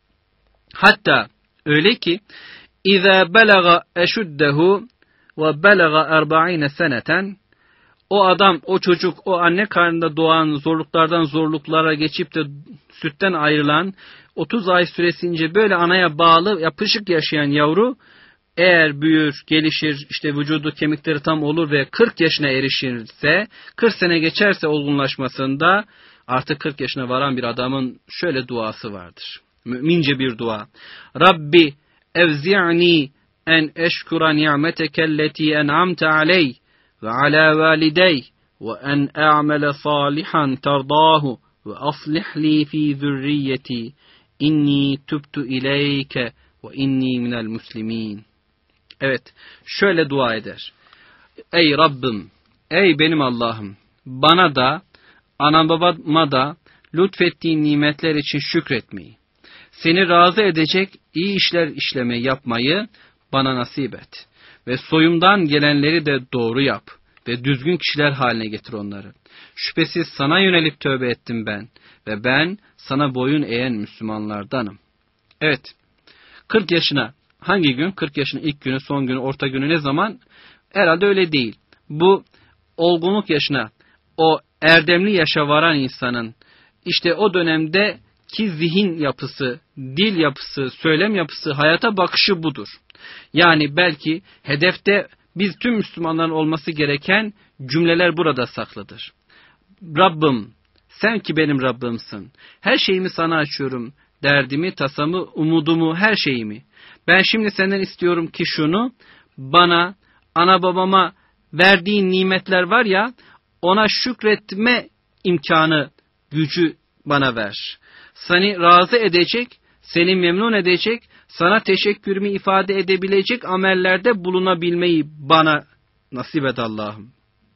Hatta öyle ki İza belaga eşuddehu ve belaga 40 seneten, o adam, o çocuk, o anne karnında doğan zorluklardan zorluklara geçip de sütten ayrılan 30 ay süresince böyle anaya bağlı yapışık yaşayan yavru eğer büyür, gelişir, işte vücudu kemikleri tam olur ve 40 yaşına erişirse, 40 sene geçerse olgunlaşmasında artık 40 yaşına varan bir adamın şöyle duası vardır. Mümince bir dua. Rabbi evzi'ni en eşkura ni'metekelleti en'amte aleyh ve ala validey ve en a'mele salihan terdahu ve aslih li fi zürriyeti inni tübtü ileyke ve inni minel muslimin. Evet, şöyle dua eder. Ey Rabbim, ey benim Allah'ım, bana da, anam babama da lütfettiğin nimetler için şükretmeyi, seni razı edecek iyi işler işlemeyi yapmayı bana nasip et. Ve soyumdan gelenleri de doğru yap ve düzgün kişiler haline getir onları. Şüphesiz sana yönelip tövbe ettim ben ve ben sana boyun eğen Müslümanlardanım. Evet, 40 yaşına hangi gün? 40 yaşının ilk günü, son günü, orta günü ne zaman? Herhalde öyle değil. Bu olgunluk yaşına, o erdemli yaşa varan insanın işte o dönemde ki zihin yapısı, dil yapısı, söylem yapısı, hayata bakışı budur. Yani belki hedefte biz tüm Müslümanların olması gereken cümleler burada saklıdır. Rabbim, sen ki benim Rabbimsin. Her şeyimi sana açıyorum. Derdimi, tasamı, umudumu, her şeyimi. Ben şimdi senden istiyorum ki şunu, bana, ana babama verdiğin nimetler var ya, ona şükretme imkanı, gücü bana ver. Seni razı edecek, seni memnun edecek, sana teşekkürümü ifade edebilecek amellerde bulunabilmeyi bana nasip et Allah'ım.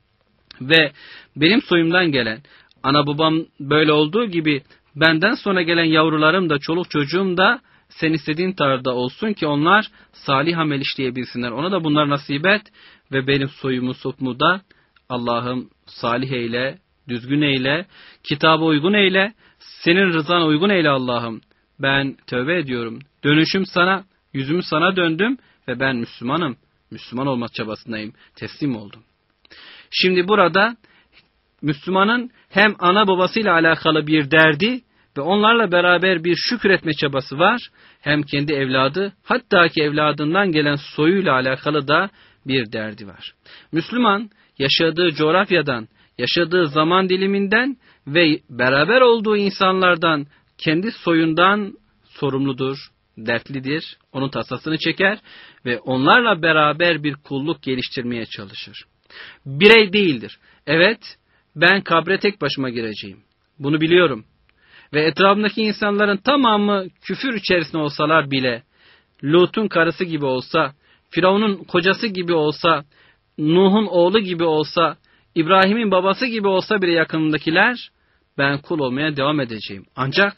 Ve benim soyumdan gelen, ana babam böyle olduğu gibi benden sonra gelen yavrularım da, çoluk çocuğum da sen istediğin tarzda olsun ki onlar salih amel işleyebilsinler. Ona da bunlar nasip et ve benim soyumu, sopumu da Allah'ım salih eyle, düzgün eyle, kitaba uygun eyle, senin rızana uygun eyle Allah'ım. Ben tövbe ediyorum. Dönüşüm sana, yüzümü sana döndüm ve ben Müslümanım. Müslüman olma çabasındayım. Teslim oldum. Şimdi burada Müslümanın hem ana babasıyla alakalı bir derdi ve onlarla beraber bir şükretme çabası var. Hem kendi evladı, hatta ki evladından gelen soyuyla alakalı da bir derdi var. Müslüman yaşadığı coğrafyadan, yaşadığı zaman diliminden ve beraber olduğu insanlardan, kendi soyundan sorumludur, dertlidir. Onun tasasını çeker ve onlarla beraber bir kulluk geliştirmeye çalışır. Birey değildir. Evet, ben kabre tek başıma gireceğim. Bunu biliyorum. Ve etrafımdaki insanların tamamı küfür içerisinde olsalar bile, Lut'un karısı gibi olsa, Firavun'un kocası gibi olsa, Nuh'un oğlu gibi olsa, İbrahim'in babası gibi olsa bile yakınımdakiler, ben kul olmaya devam edeceğim. Ancak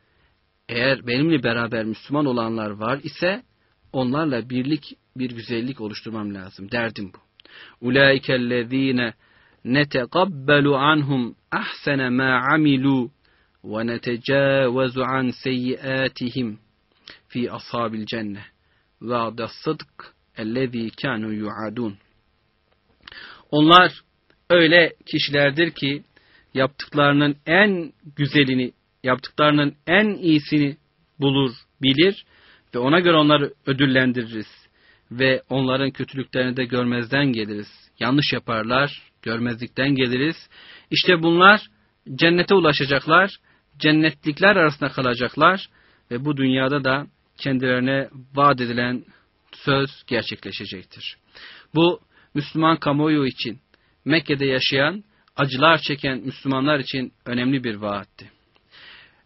eğer benimle beraber Müslüman olanlar var ise onlarla birlik, bir güzellik oluşturmam lazım. Derdim bu. Ulaikellezine neteqabbalu anhum ahsene ma amilu ve netecavazu an seyyiatihim fi ashabil cennet va'das sıdk ellezî kânû yu'adûn. Onlar öyle kişilerdir ki yaptıklarının en güzelini, yaptıklarının en iyisini bulur, bilir ve ona göre onları ödüllendiririz. Ve onların kötülüklerini de görmezden geliriz. Yanlış yaparlar, görmezlikten geliriz. İşte bunlar cennete ulaşacaklar, cennetlikler arasında kalacaklar ve bu dünyada da kendilerine vaat edilen söz gerçekleşecektir. Bu Müslüman kamuoyu için, Mekke'de yaşayan, acılar çeken Müslümanlar için önemli bir vaatti.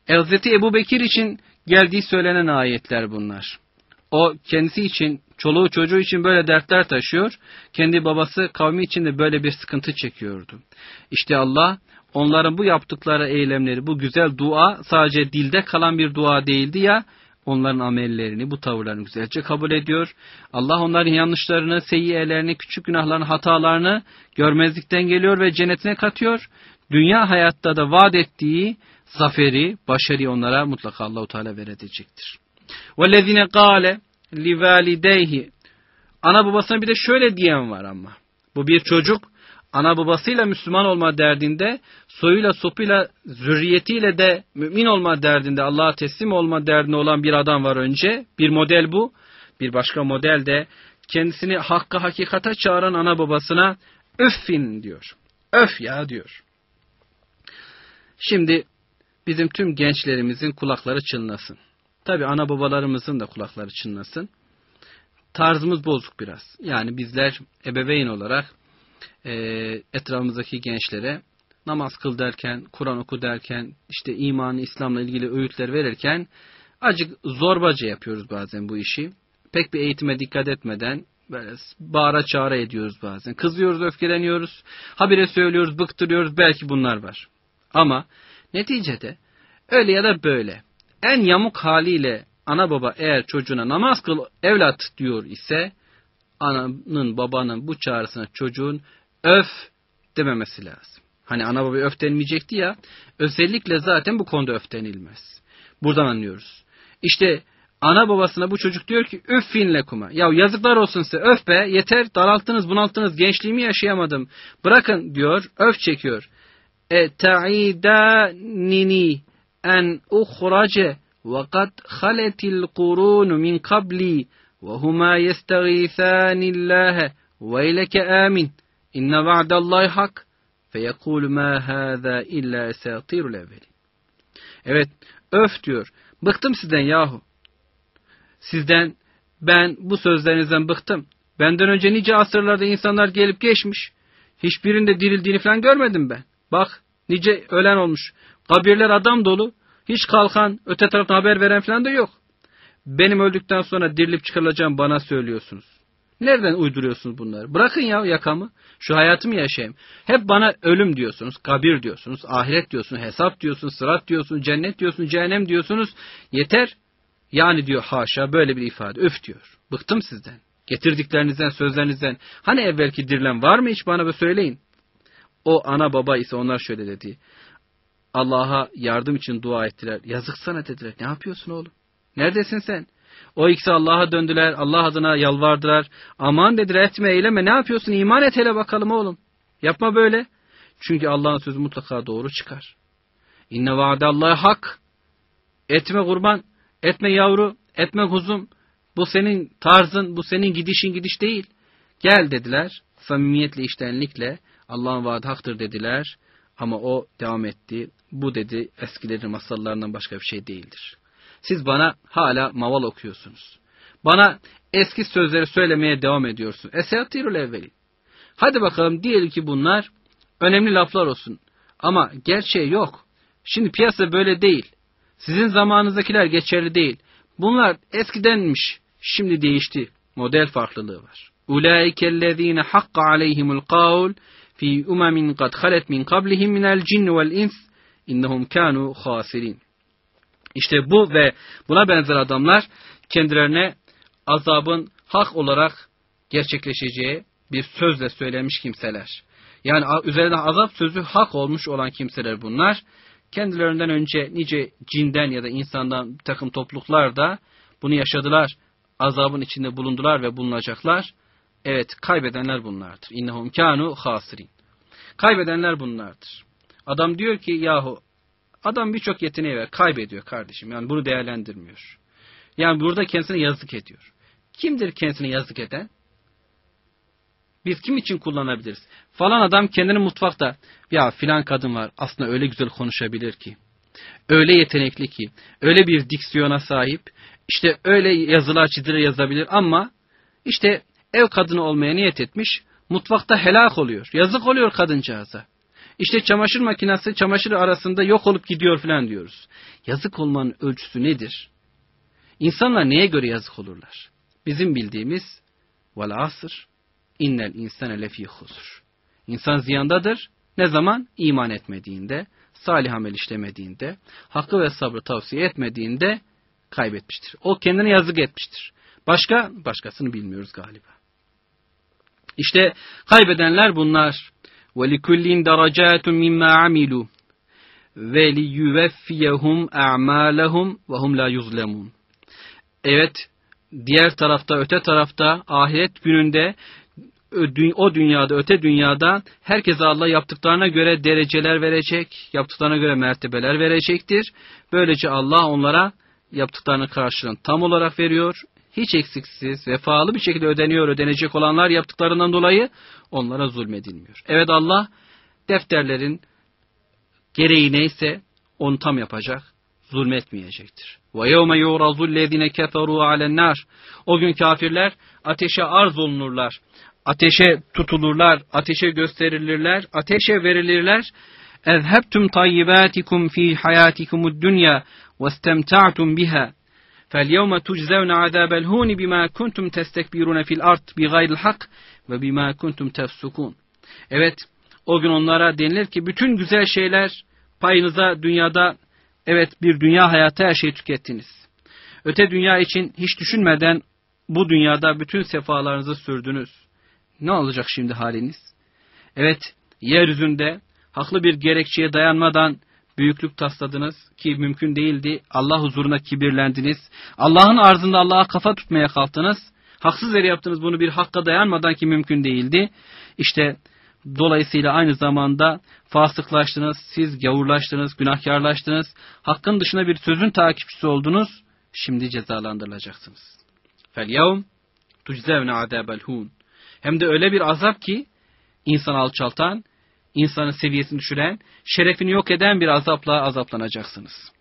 Hazreti Ebu Bekir için geldiği söylenen ayetler bunlar. O kendisi için, çoluğu çocuğu için böyle dertler taşıyor. Kendi babası kavmi için de böyle bir sıkıntı çekiyordu. İşte Allah onların bu yaptıkları eylemleri, bu güzel dua sadece dilde kalan bir dua değildi ya, onların amellerini, bu tavırlarını güzelce kabul ediyor. Allah onların yanlışlarını, seyyiyelerini, küçük günahlarını, hatalarını görmezlikten geliyor ve cennetine katıyor. Dünya hayatta da vaat ettiği zaferi, başarıyı onlara mutlaka Allah-u Teala verecektir. وَالَّذِينَ قَالَ لِوَالِدَيْهِ Ana babasına bir de şöyle diyen var ama. Bu bir çocuk, ana babasıyla Müslüman olma derdinde, soyuyla, sopuyla, zürriyetiyle de mümin olma derdinde, Allah'a teslim olma derdinde olan bir adam var önce. Bir model bu. Bir başka model de kendisini hakka, hakikata çağıran ana babasına öffin diyor. Öf ya diyor. Şimdi bizim tüm gençlerimizin kulakları çınlasın. Tabii ana babalarımızın da kulakları çınlasın. Tarzımız bozuk biraz. Yani bizler ebeveyn olarak etrafımızdaki gençlere namaz kıl derken, Kur'an oku derken, işte imanı, İslam'la ilgili öğütler verirken acık zorbaca yapıyoruz bazen bu işi. Pek bir eğitime dikkat etmeden böyle bağıra çağıra ediyoruz bazen. Kızıyoruz, öfkeleniyoruz, habire söylüyoruz, bıktırıyoruz. Belki bunlar var. Ama neticede öyle ya da böyle en yamuk haliyle ana baba eğer çocuğuna namaz kıl evlat diyor ise ananın babanın bu çağrısına çocuğun öf dememesi lazım. Hani ana baba öf denmeyecekti ya, özellikle zaten bu konuda öf denilmez. Buradan anlıyoruz. İşte ana babasına bu çocuk diyor ki üffin lekuma. Ya yazıklar olsun size, öf be, yeter, daralttınız, bunalttınız, gençliğimi yaşayamadım. Bırakın diyor, öf çekiyor. Ta'idanini en uhrace ve kad haletil kurunu min kabli ve huma yestagîthânillahe ve ileke amin. İnne va'dallahi hak feyekûlü mâ hâzâ illâ esâtîrul evvelin. Evet, öf diyor. Bıktım sizden yahu. Sizden, ben bu sözlerinizden bıktım. Benden önce nice asırlarda insanlar gelip geçmiş. Hiçbirinde dirildiğini falan görmedim ben. Bak, nice ölen olmuş. Kabirler adam dolu. Hiç kalkan, öte taraftan haber veren falan da yok. Benim öldükten sonra dirilip çıkarılacağım bana söylüyorsunuz. Nereden uyduruyorsunuz bunları? Bırakın ya yakamı. Şu hayatımı yaşayayım. Hep bana ölüm diyorsunuz, kabir diyorsunuz, ahiret diyorsunuz, hesap diyorsunuz, sırat diyorsunuz, cennet diyorsunuz, cehennem diyorsunuz. Yeter. Yani diyor haşa böyle bir ifade. Öf diyor. Bıktım sizden. Getirdiklerinizden, sözlerinizden. Hani evvelki dirilen var mı hiç, bana bir söyleyin. O ana baba ise onlar şöyle dedi. Allah'a yardım için dua ettiler. Yazık sana dediler. Ne yapıyorsun oğlum? Neredesin sen? O ikisi Allah'a döndüler. Allah adına yalvardılar. Aman dediler, etme eyleme. Ne yapıyorsun? İman et hele bakalım oğlum. Yapma böyle. Çünkü Allah'ın sözü mutlaka doğru çıkar. İnne vaadallahi hak. Etme kurban. Etme yavru. Etme kuzum. Bu senin tarzın. Bu senin gidişin gidiş değil. Gel dediler. Samimiyetle, içtenlikle. Allah'ın vaadi haktır dediler. Ama o devam etti. Bu dedi eskilerin masallarından başka bir şey değildir. Siz bana hala maval okuyorsunuz. Bana eski sözleri söylemeye devam ediyorsunuz. Esatirul evveli. Hadi bakalım, diyelim ki bunlar önemli laflar olsun. Ama gerçeği yok. Şimdi piyasa böyle değil. Sizin zamanınızdakiler geçerli değil. Bunlar eskidenmiş. Şimdi değişti. Model farklılığı var. Ulaikellezine hakka aleyhimul kavl fi umemin kad halet min qablihim minel cinn vel ins innehum kanu khasirin. İşte bu ve buna benzer adamlar kendilerine azabın hak olarak gerçekleşeceği bir sözle söylemiş kimseler. Yani üzerine azap sözü hak olmuş olan kimseler bunlar. Kendilerinden önce nice cinden ya da insandan bir takım topluluklar da bunu yaşadılar. Azabın içinde bulundular ve bulunacaklar. Evet, kaybedenler bunlardır. İnnehum kanu hasirin. Kaybedenler bunlardır. Adam diyor ki yahu, adam birçok yeteneği var, kaybediyor kardeşim. Yani bunu değerlendirmiyor. Yani burada kendisine yazık ediyor. Kimdir kendisine yazık eden? Biz kim için kullanabiliriz? Falan adam kendini mutfakta, ya filan kadın var, aslında öyle güzel konuşabilir ki, öyle yetenekli ki, öyle bir diksiyona sahip, işte öyle yazılar çiziler yazabilir ama işte ev kadını olmaya niyet etmiş, mutfakta helak oluyor. Yazık oluyor kadıncağıza. İşte çamaşır makinesi çamaşır arasında yok olup gidiyor falan diyoruz. Yazık olmanın ölçüsü nedir? İnsanlar neye göre yazık olurlar? Bizim bildiğimiz vel asr innel insane lefî husr. İnsan ziyandadır. Ne zaman? İman etmediğinde, salih amel işlemediğinde, hakkı ve sabrı tavsiye etmediğinde kaybetmiştir. O kendine yazık etmiştir. Başkasını bilmiyoruz galiba. İşte kaybedenler bunlar. وَلِكُلِّنْ دَرَجَاتٌ مِمَّا عَمِلُوا وَلِيُوَفِّيَهُمْ أَعْمَالَهُمْ وَهُمْ لَا يُظْلَمُونَ. Evet, diğer tarafta, öte tarafta, ahiret gününde, o dünyada, öte dünyada herkese Allah yaptıklarına göre dereceler verecek, yaptıklarına göre mertebeler verecektir. Böylece Allah onlara yaptıklarının karşılığını tam olarak veriyor. Hiç eksiksiz, vefalı bir şekilde ödenecek olanlar yaptıklarından dolayı onlara zulmedilmiyor. Evet, Allah defterlerin gereği neyse onu tam yapacak, zulmetmeyecektir. وَيَوْمَ يُعْرَضُ الَّذِينَ كَفَرُوا عَلَى النَّارِ. O gün kafirler ateşe arz olunurlar, ateşe tutulurlar, ateşe gösterilirler, ateşe verilirler. اَذْهَبْتُمْ طَيِّبَاتِكُمْ ف۪ي حَيَاتِكُمُ الدُّنْيَا وَاسْتَمْتَعْتُمْ بِهَا فَالْيَوْمَ تُجْزَوْنَ عَذَابَ الْهُونِ بِمَا كُنْتُمْ تَسْتَكْبِرُونَ فِي الْأَرْضِ بِغَيْرِ الْحَقِّ وَبِمَا كُنْتُمْ تَفْسُقُونَ. Evet, o gün onlara denilir ki bütün güzel şeyler payınıza dünyada, evet, bir dünya hayatı her şeyi tükettiniz. Öte dünya için hiç düşünmeden bu dünyada bütün sefalarınızı sürdünüz. Ne olacak şimdi haliniz? Evet, yeryüzünde haklı bir gerekçeye dayanmadan büyüklük tasladınız ki mümkün değildi. Allah huzuruna kibirlendiniz. Allah'ın arzında Allah'a kafa tutmaya kalktınız. Haksız yere yaptınız bunu, bir hakka dayanmadan ki mümkün değildi. İşte dolayısıyla aynı zamanda fasıklaştınız, siz gavurlaştınız, günahkarlaştınız. Hakkın dışına bir sözün takipçisi oldunuz. Şimdi cezalandırılacaksınız. فَالْيَوْمْ تُجْزَوْنَ عَذَابَ الْهُونَ. Hem de öyle bir azap ki insanı alçaltan, insanın seviyesini düşüren, şerefini yok eden bir azapla azaplanacaksınız.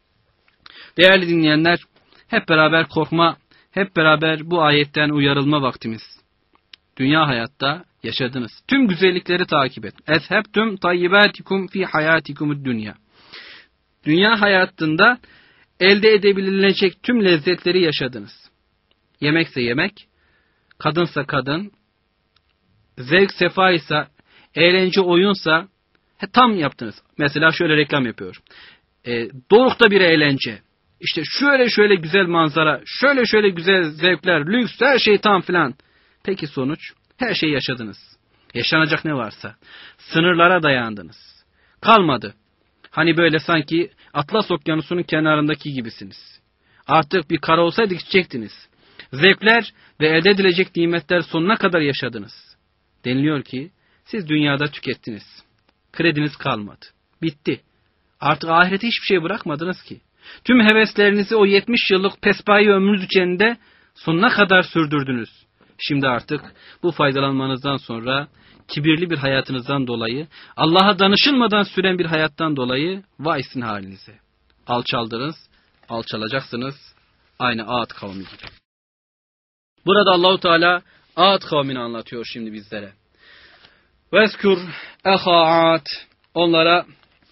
Değerli dinleyenler, hep beraber korkma, hep beraber bu ayetten uyarılma vaktimiz. Dünya hayatta yaşadınız. Tüm güzellikleri takip et. اَذْهَبْتُمْ طَيِّبَاتِكُمْ فِي حَيَاتِكُمُ الدُّنْيَا. Dünya hayatında elde edebilecek tüm lezzetleri yaşadınız. Yemekse yemek, kadınsa kadın, zevk sefa ise, eğlence oyunsa tam yaptınız. Mesela şöyle reklam yapıyor. Dorukta bir eğlence. İşte şöyle güzel manzara, şöyle güzel zevkler, lüks, her şey tam filan. Peki sonuç? Her şeyi yaşadınız. Yaşanacak ne varsa. Sınırlara dayandınız. Kalmadı. Hani böyle sanki Atlas Okyanusu'nun kenarındaki gibisiniz. Artık bir kara olsaydı gidecektiniz. Zevkler ve elde edilecek nimetler sonuna kadar yaşadınız. Deniliyor ki siz dünyada tükettiniz. Krediniz kalmadı. Bitti. Artık ahirete hiçbir şey bırakmadınız ki. Tüm heveslerinizi o 70 yıllık pespayi ömrünüz içinde sonuna kadar sürdürdünüz. Şimdi artık bu faydalanmanızdan sonra kibirli bir hayatınızdan dolayı, Allah'a danışılmadan süren bir hayattan dolayı vay sizin halinize. Alçaldınız, alçalacaksınız. Aynı Ad kavmi gibi. Burada Allahu Teala Ad kavmini anlatıyor şimdi bizlere. Vezkur eha Ad. Onlara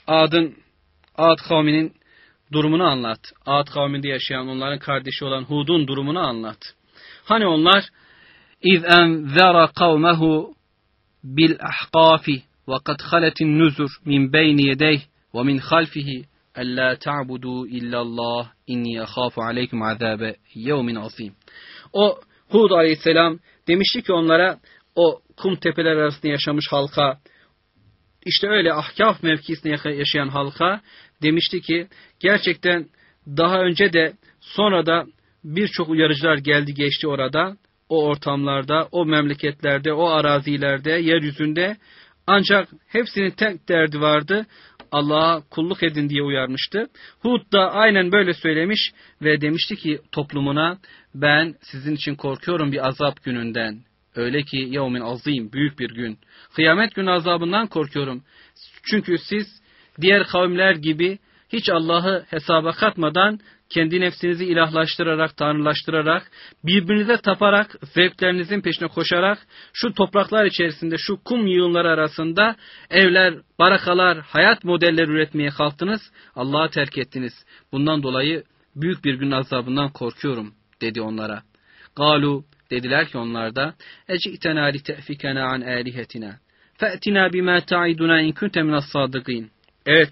Ad kavminin durumunu anlat. Ad kavminde yaşayan, onların kardeşi olan Hud'un durumunu anlat. Hani onlar İz enzara kavmehu bil ahqafi ve kad haletin nuzur min beyni yedeyh ve min halfihi ella ta'budu illallah inni akhafu aleykum azabe yevmin azim. O Hud aleyhisselam demişti ki onlara, o kum tepeler arasında yaşamış halka, işte öyle Ahkaf mevkisinde yaşayan halka demişti ki gerçekten daha önce de sonra da birçok uyarıcılar geldi geçti orada, o ortamlarda, o memleketlerde, o arazilerde, yeryüzünde, ancak hepsinin tek derdi vardı, Allah'a kulluk edin diye uyarmıştı. Hud da aynen böyle söylemiş ve demişti ki toplumuna, ben sizin için korkuyorum bir azap gününden. Öyle ki yevmin azim, büyük bir gün. Kıyamet günü azabından korkuyorum. Çünkü siz diğer kavimler gibi hiç Allah'ı hesaba katmadan kendi nefsinizi ilahlaştırarak, tanrılaştırarak, birbirinize taparak, zevklerinizin peşine koşarak, şu topraklar içerisinde, şu kum yığınları arasında evler, barakalar, hayat modelleri üretmeye kalktınız, Allah'ı terk ettiniz. Bundan dolayı büyük bir gün azabından korkuyorum dedi onlara. Galu, dediler ki onlar da, ecitena li te'fikena an alihetina, fe'tina bima ta'iduna in kunte minas sadıkîn. Evet,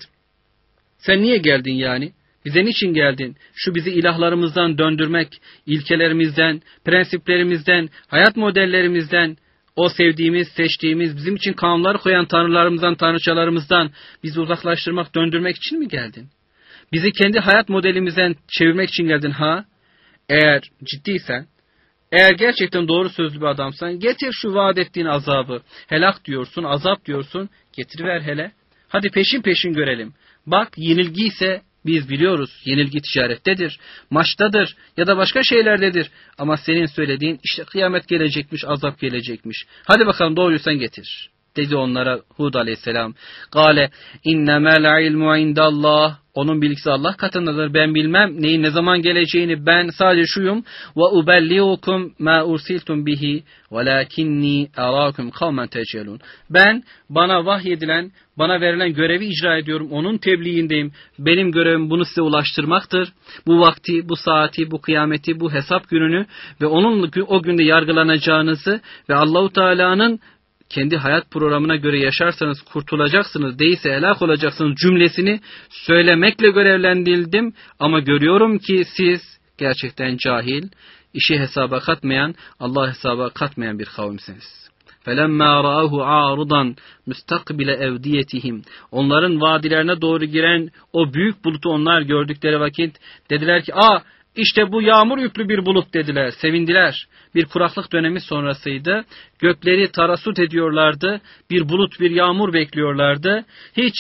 sen niye geldin yani? Bize niçin geldin? Şu bizi ilahlarımızdan döndürmek, ilkelerimizden, prensiplerimizden, hayat modellerimizden, o sevdiğimiz, seçtiğimiz, bizim için kanunlar koyan tanrılarımızdan, tanrıçalarımızdan bizi uzaklaştırmak, döndürmek için mi geldin? Bizi kendi hayat modelimizden çevirmek için geldin ha? Eğer ciddiysen, eğer gerçekten doğru sözlü bir adamsan, getir şu vaat ettiğin azabı. Helak diyorsun, azap diyorsun, getiriver hele. Hadi peşin peşin görelim. Bak, yenilgi ise biz biliyoruz. Yenilgi ticarettedir, maçtadır ya da başka şeylerdedir. Ama senin söylediğin işte kıyamet gelecekmiş, azap gelecekmiş. Hadi bakalım doğruysan getir. Dedi onlara Hud aleyhisselam. Gale innemel ilmu indallah. Onun bilgisi Allah katındadır. Ben bilmem neyin ne zaman geleceğini. Ben sadece şuyum. Ve ubelliukum ma ursiltum bihi velakinni arakum kavmen tecelun. Ben bana vahyedilen, bana verilen görevi icra ediyorum. Onun tebliğindeyim. Benim görevim bunu size ulaştırmaktır. Bu vakti, bu saati, bu kıyameti, bu hesap gününü ve onun o günde yargılanacağınızı ve Allahu Teala'nın kendi hayat programına göre yaşarsanız kurtulacaksınız, değilse helak olacaksınız cümlesini söylemekle görevlendirildim. Ama görüyorum ki siz gerçekten cahil, işi hesaba katmayan, Allah hesaba katmayan bir kavimsiniz. فَلَمَّا رَآهُ عَارُضًا مُسْتَقْبِلَ اَوْدِيَتِهِمْ. Onların vadilerine doğru giren o büyük bulutu onlar gördükleri vakit dediler ki, İşte bu yağmur yüklü bir bulut dediler, sevindiler. Bir kuraklık dönemi sonrasıydı. Gökleri tarasut ediyorlardı. Bir bulut, bir yağmur bekliyorlardı. Hiç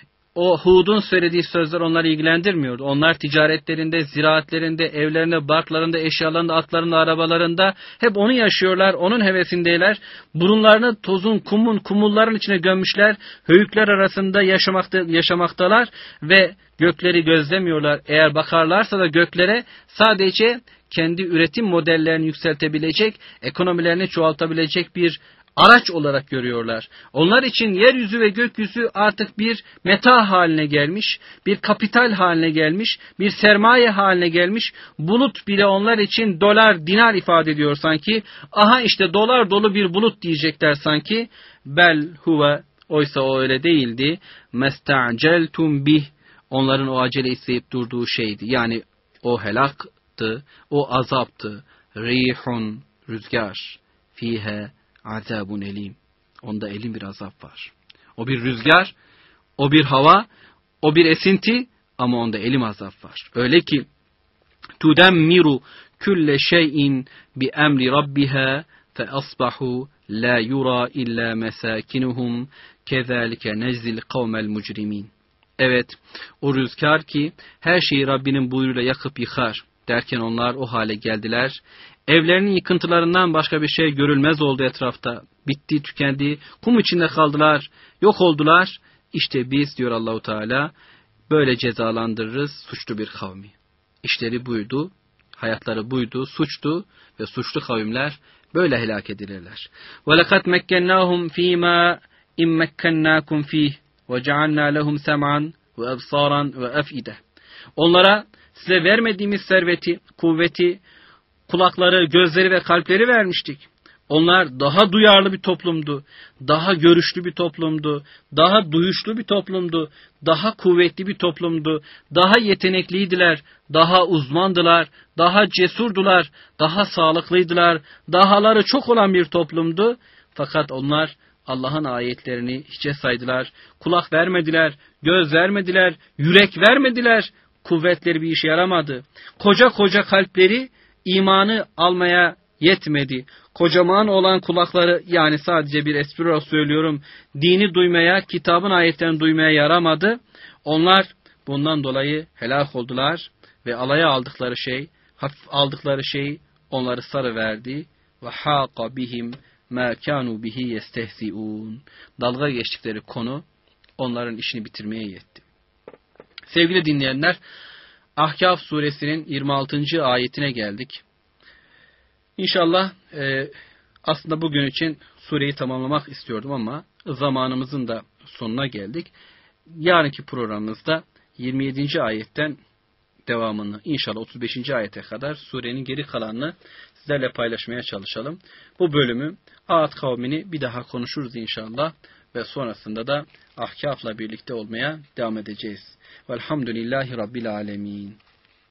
o Hud'un söylediği sözler onları ilgilendirmiyordu. Onlar ticaretlerinde, ziraatlerinde, evlerinde, barklarında, eşyalarında, atlarında, arabalarında hep onu yaşıyorlar, onun hevesindeyler. Burunlarını tozun, kumulların içine gömmüşler. Höyükler arasında yaşamaktalar ve gökleri gözlemiyorlar. Eğer bakarlarsa da göklere sadece kendi üretim modellerini yükseltebilecek, ekonomilerini çoğaltabilecek bir araç olarak görüyorlar. Onlar için yeryüzü ve gökyüzü artık bir meta haline gelmiş, bir kapital haline gelmiş, bir sermaye haline gelmiş. Bulut bile onlar için dolar, dinar ifade ediyor sanki. Aha işte dolar dolu bir bulut diyecekler sanki. Bel huve, oysa o öyle değildi. Mesta'celtum bih. Onların o acele isteyip durduğu şeydi. Yani o helaktı, o azaptı. Rihun, rüzgar. Fihe azabun elim. Onda elim bir azap var. O bir rüzgar, o bir hava, o bir esinti ama onda elim azap var. Öyle ki tudemmiru külle şeyin bi emri rabbiha fe asbahu la yura illa mesakinuhum kezalike nezil kavmel mucrimin. Evet, o rüzgar ki her şeyi Rabbinin buyruğuyla yakıp yıkar derken onlar o hale geldiler. Evlerinin yıkıntılarından başka bir şey görülmez oldu etrafta. Bitti, tükendi, kum içinde kaldılar, yok oldular. İşte biz diyor Allahu Teala böyle cezalandırırız suçlu bir kavmi. İşleri buydu, hayatları buydu, suçtu ve suçlu kavimler böyle helak edilirler. وَلَقَدْ مَكَّنَّاهُمْ ف۪ي مَا اِمْ مَكَّنَّاكُمْ ف۪يهِ وَجَعَلْنَا لَهُمْ سَمْعًا وَأَبْصَارًا وَأَفْئِدَةً. Onlara size vermediğimiz serveti, kuvveti, kulakları, gözleri ve kalpleri vermiştik. Onlar daha duyarlı bir toplumdu, daha görüşlü bir toplumdu, daha duyuşlu bir toplumdu, daha kuvvetli bir toplumdu, daha yetenekliydiler, daha uzmandılar, daha cesurdular, daha sağlıklıydılar, dahaları çok olan bir toplumdu. Fakat onlar Allah'ın ayetlerini hiçe saydılar, kulak vermediler, göz vermediler, yürek vermediler, kuvvetleri bir işe yaramadı. Koca koca kalpleri imanı almaya yetmedi. Kocaman olan kulakları, yani sadece bir espri olarak söylüyorum, dini duymaya, kitabın ayetlerini duymaya yaramadı. Onlar bundan dolayı helak oldular ve alaya aldıkları şey, hafif aldıkları şey onları sarıverdi. Ve haqa bihim ma kanu bihi yestehziun. Dalga geçtikleri konu onların işini bitirmeye yetti. Sevgili dinleyenler, Ahkaf suresinin 26. ayetine geldik. İnşallah aslında bugün için sureyi tamamlamak istiyordum ama zamanımızın da sonuna geldik. Yarınki programımızda 27. ayetten devamını, inşallah 35. ayete kadar surenin geri kalanını sizlerle paylaşmaya çalışalım. Bu bölümü Ad kavmini bir daha konuşuruz inşallah ve sonrasında da Ahkaf'la birlikte olmaya devam edeceğiz. Velhamdülillahi Rabbil alemin.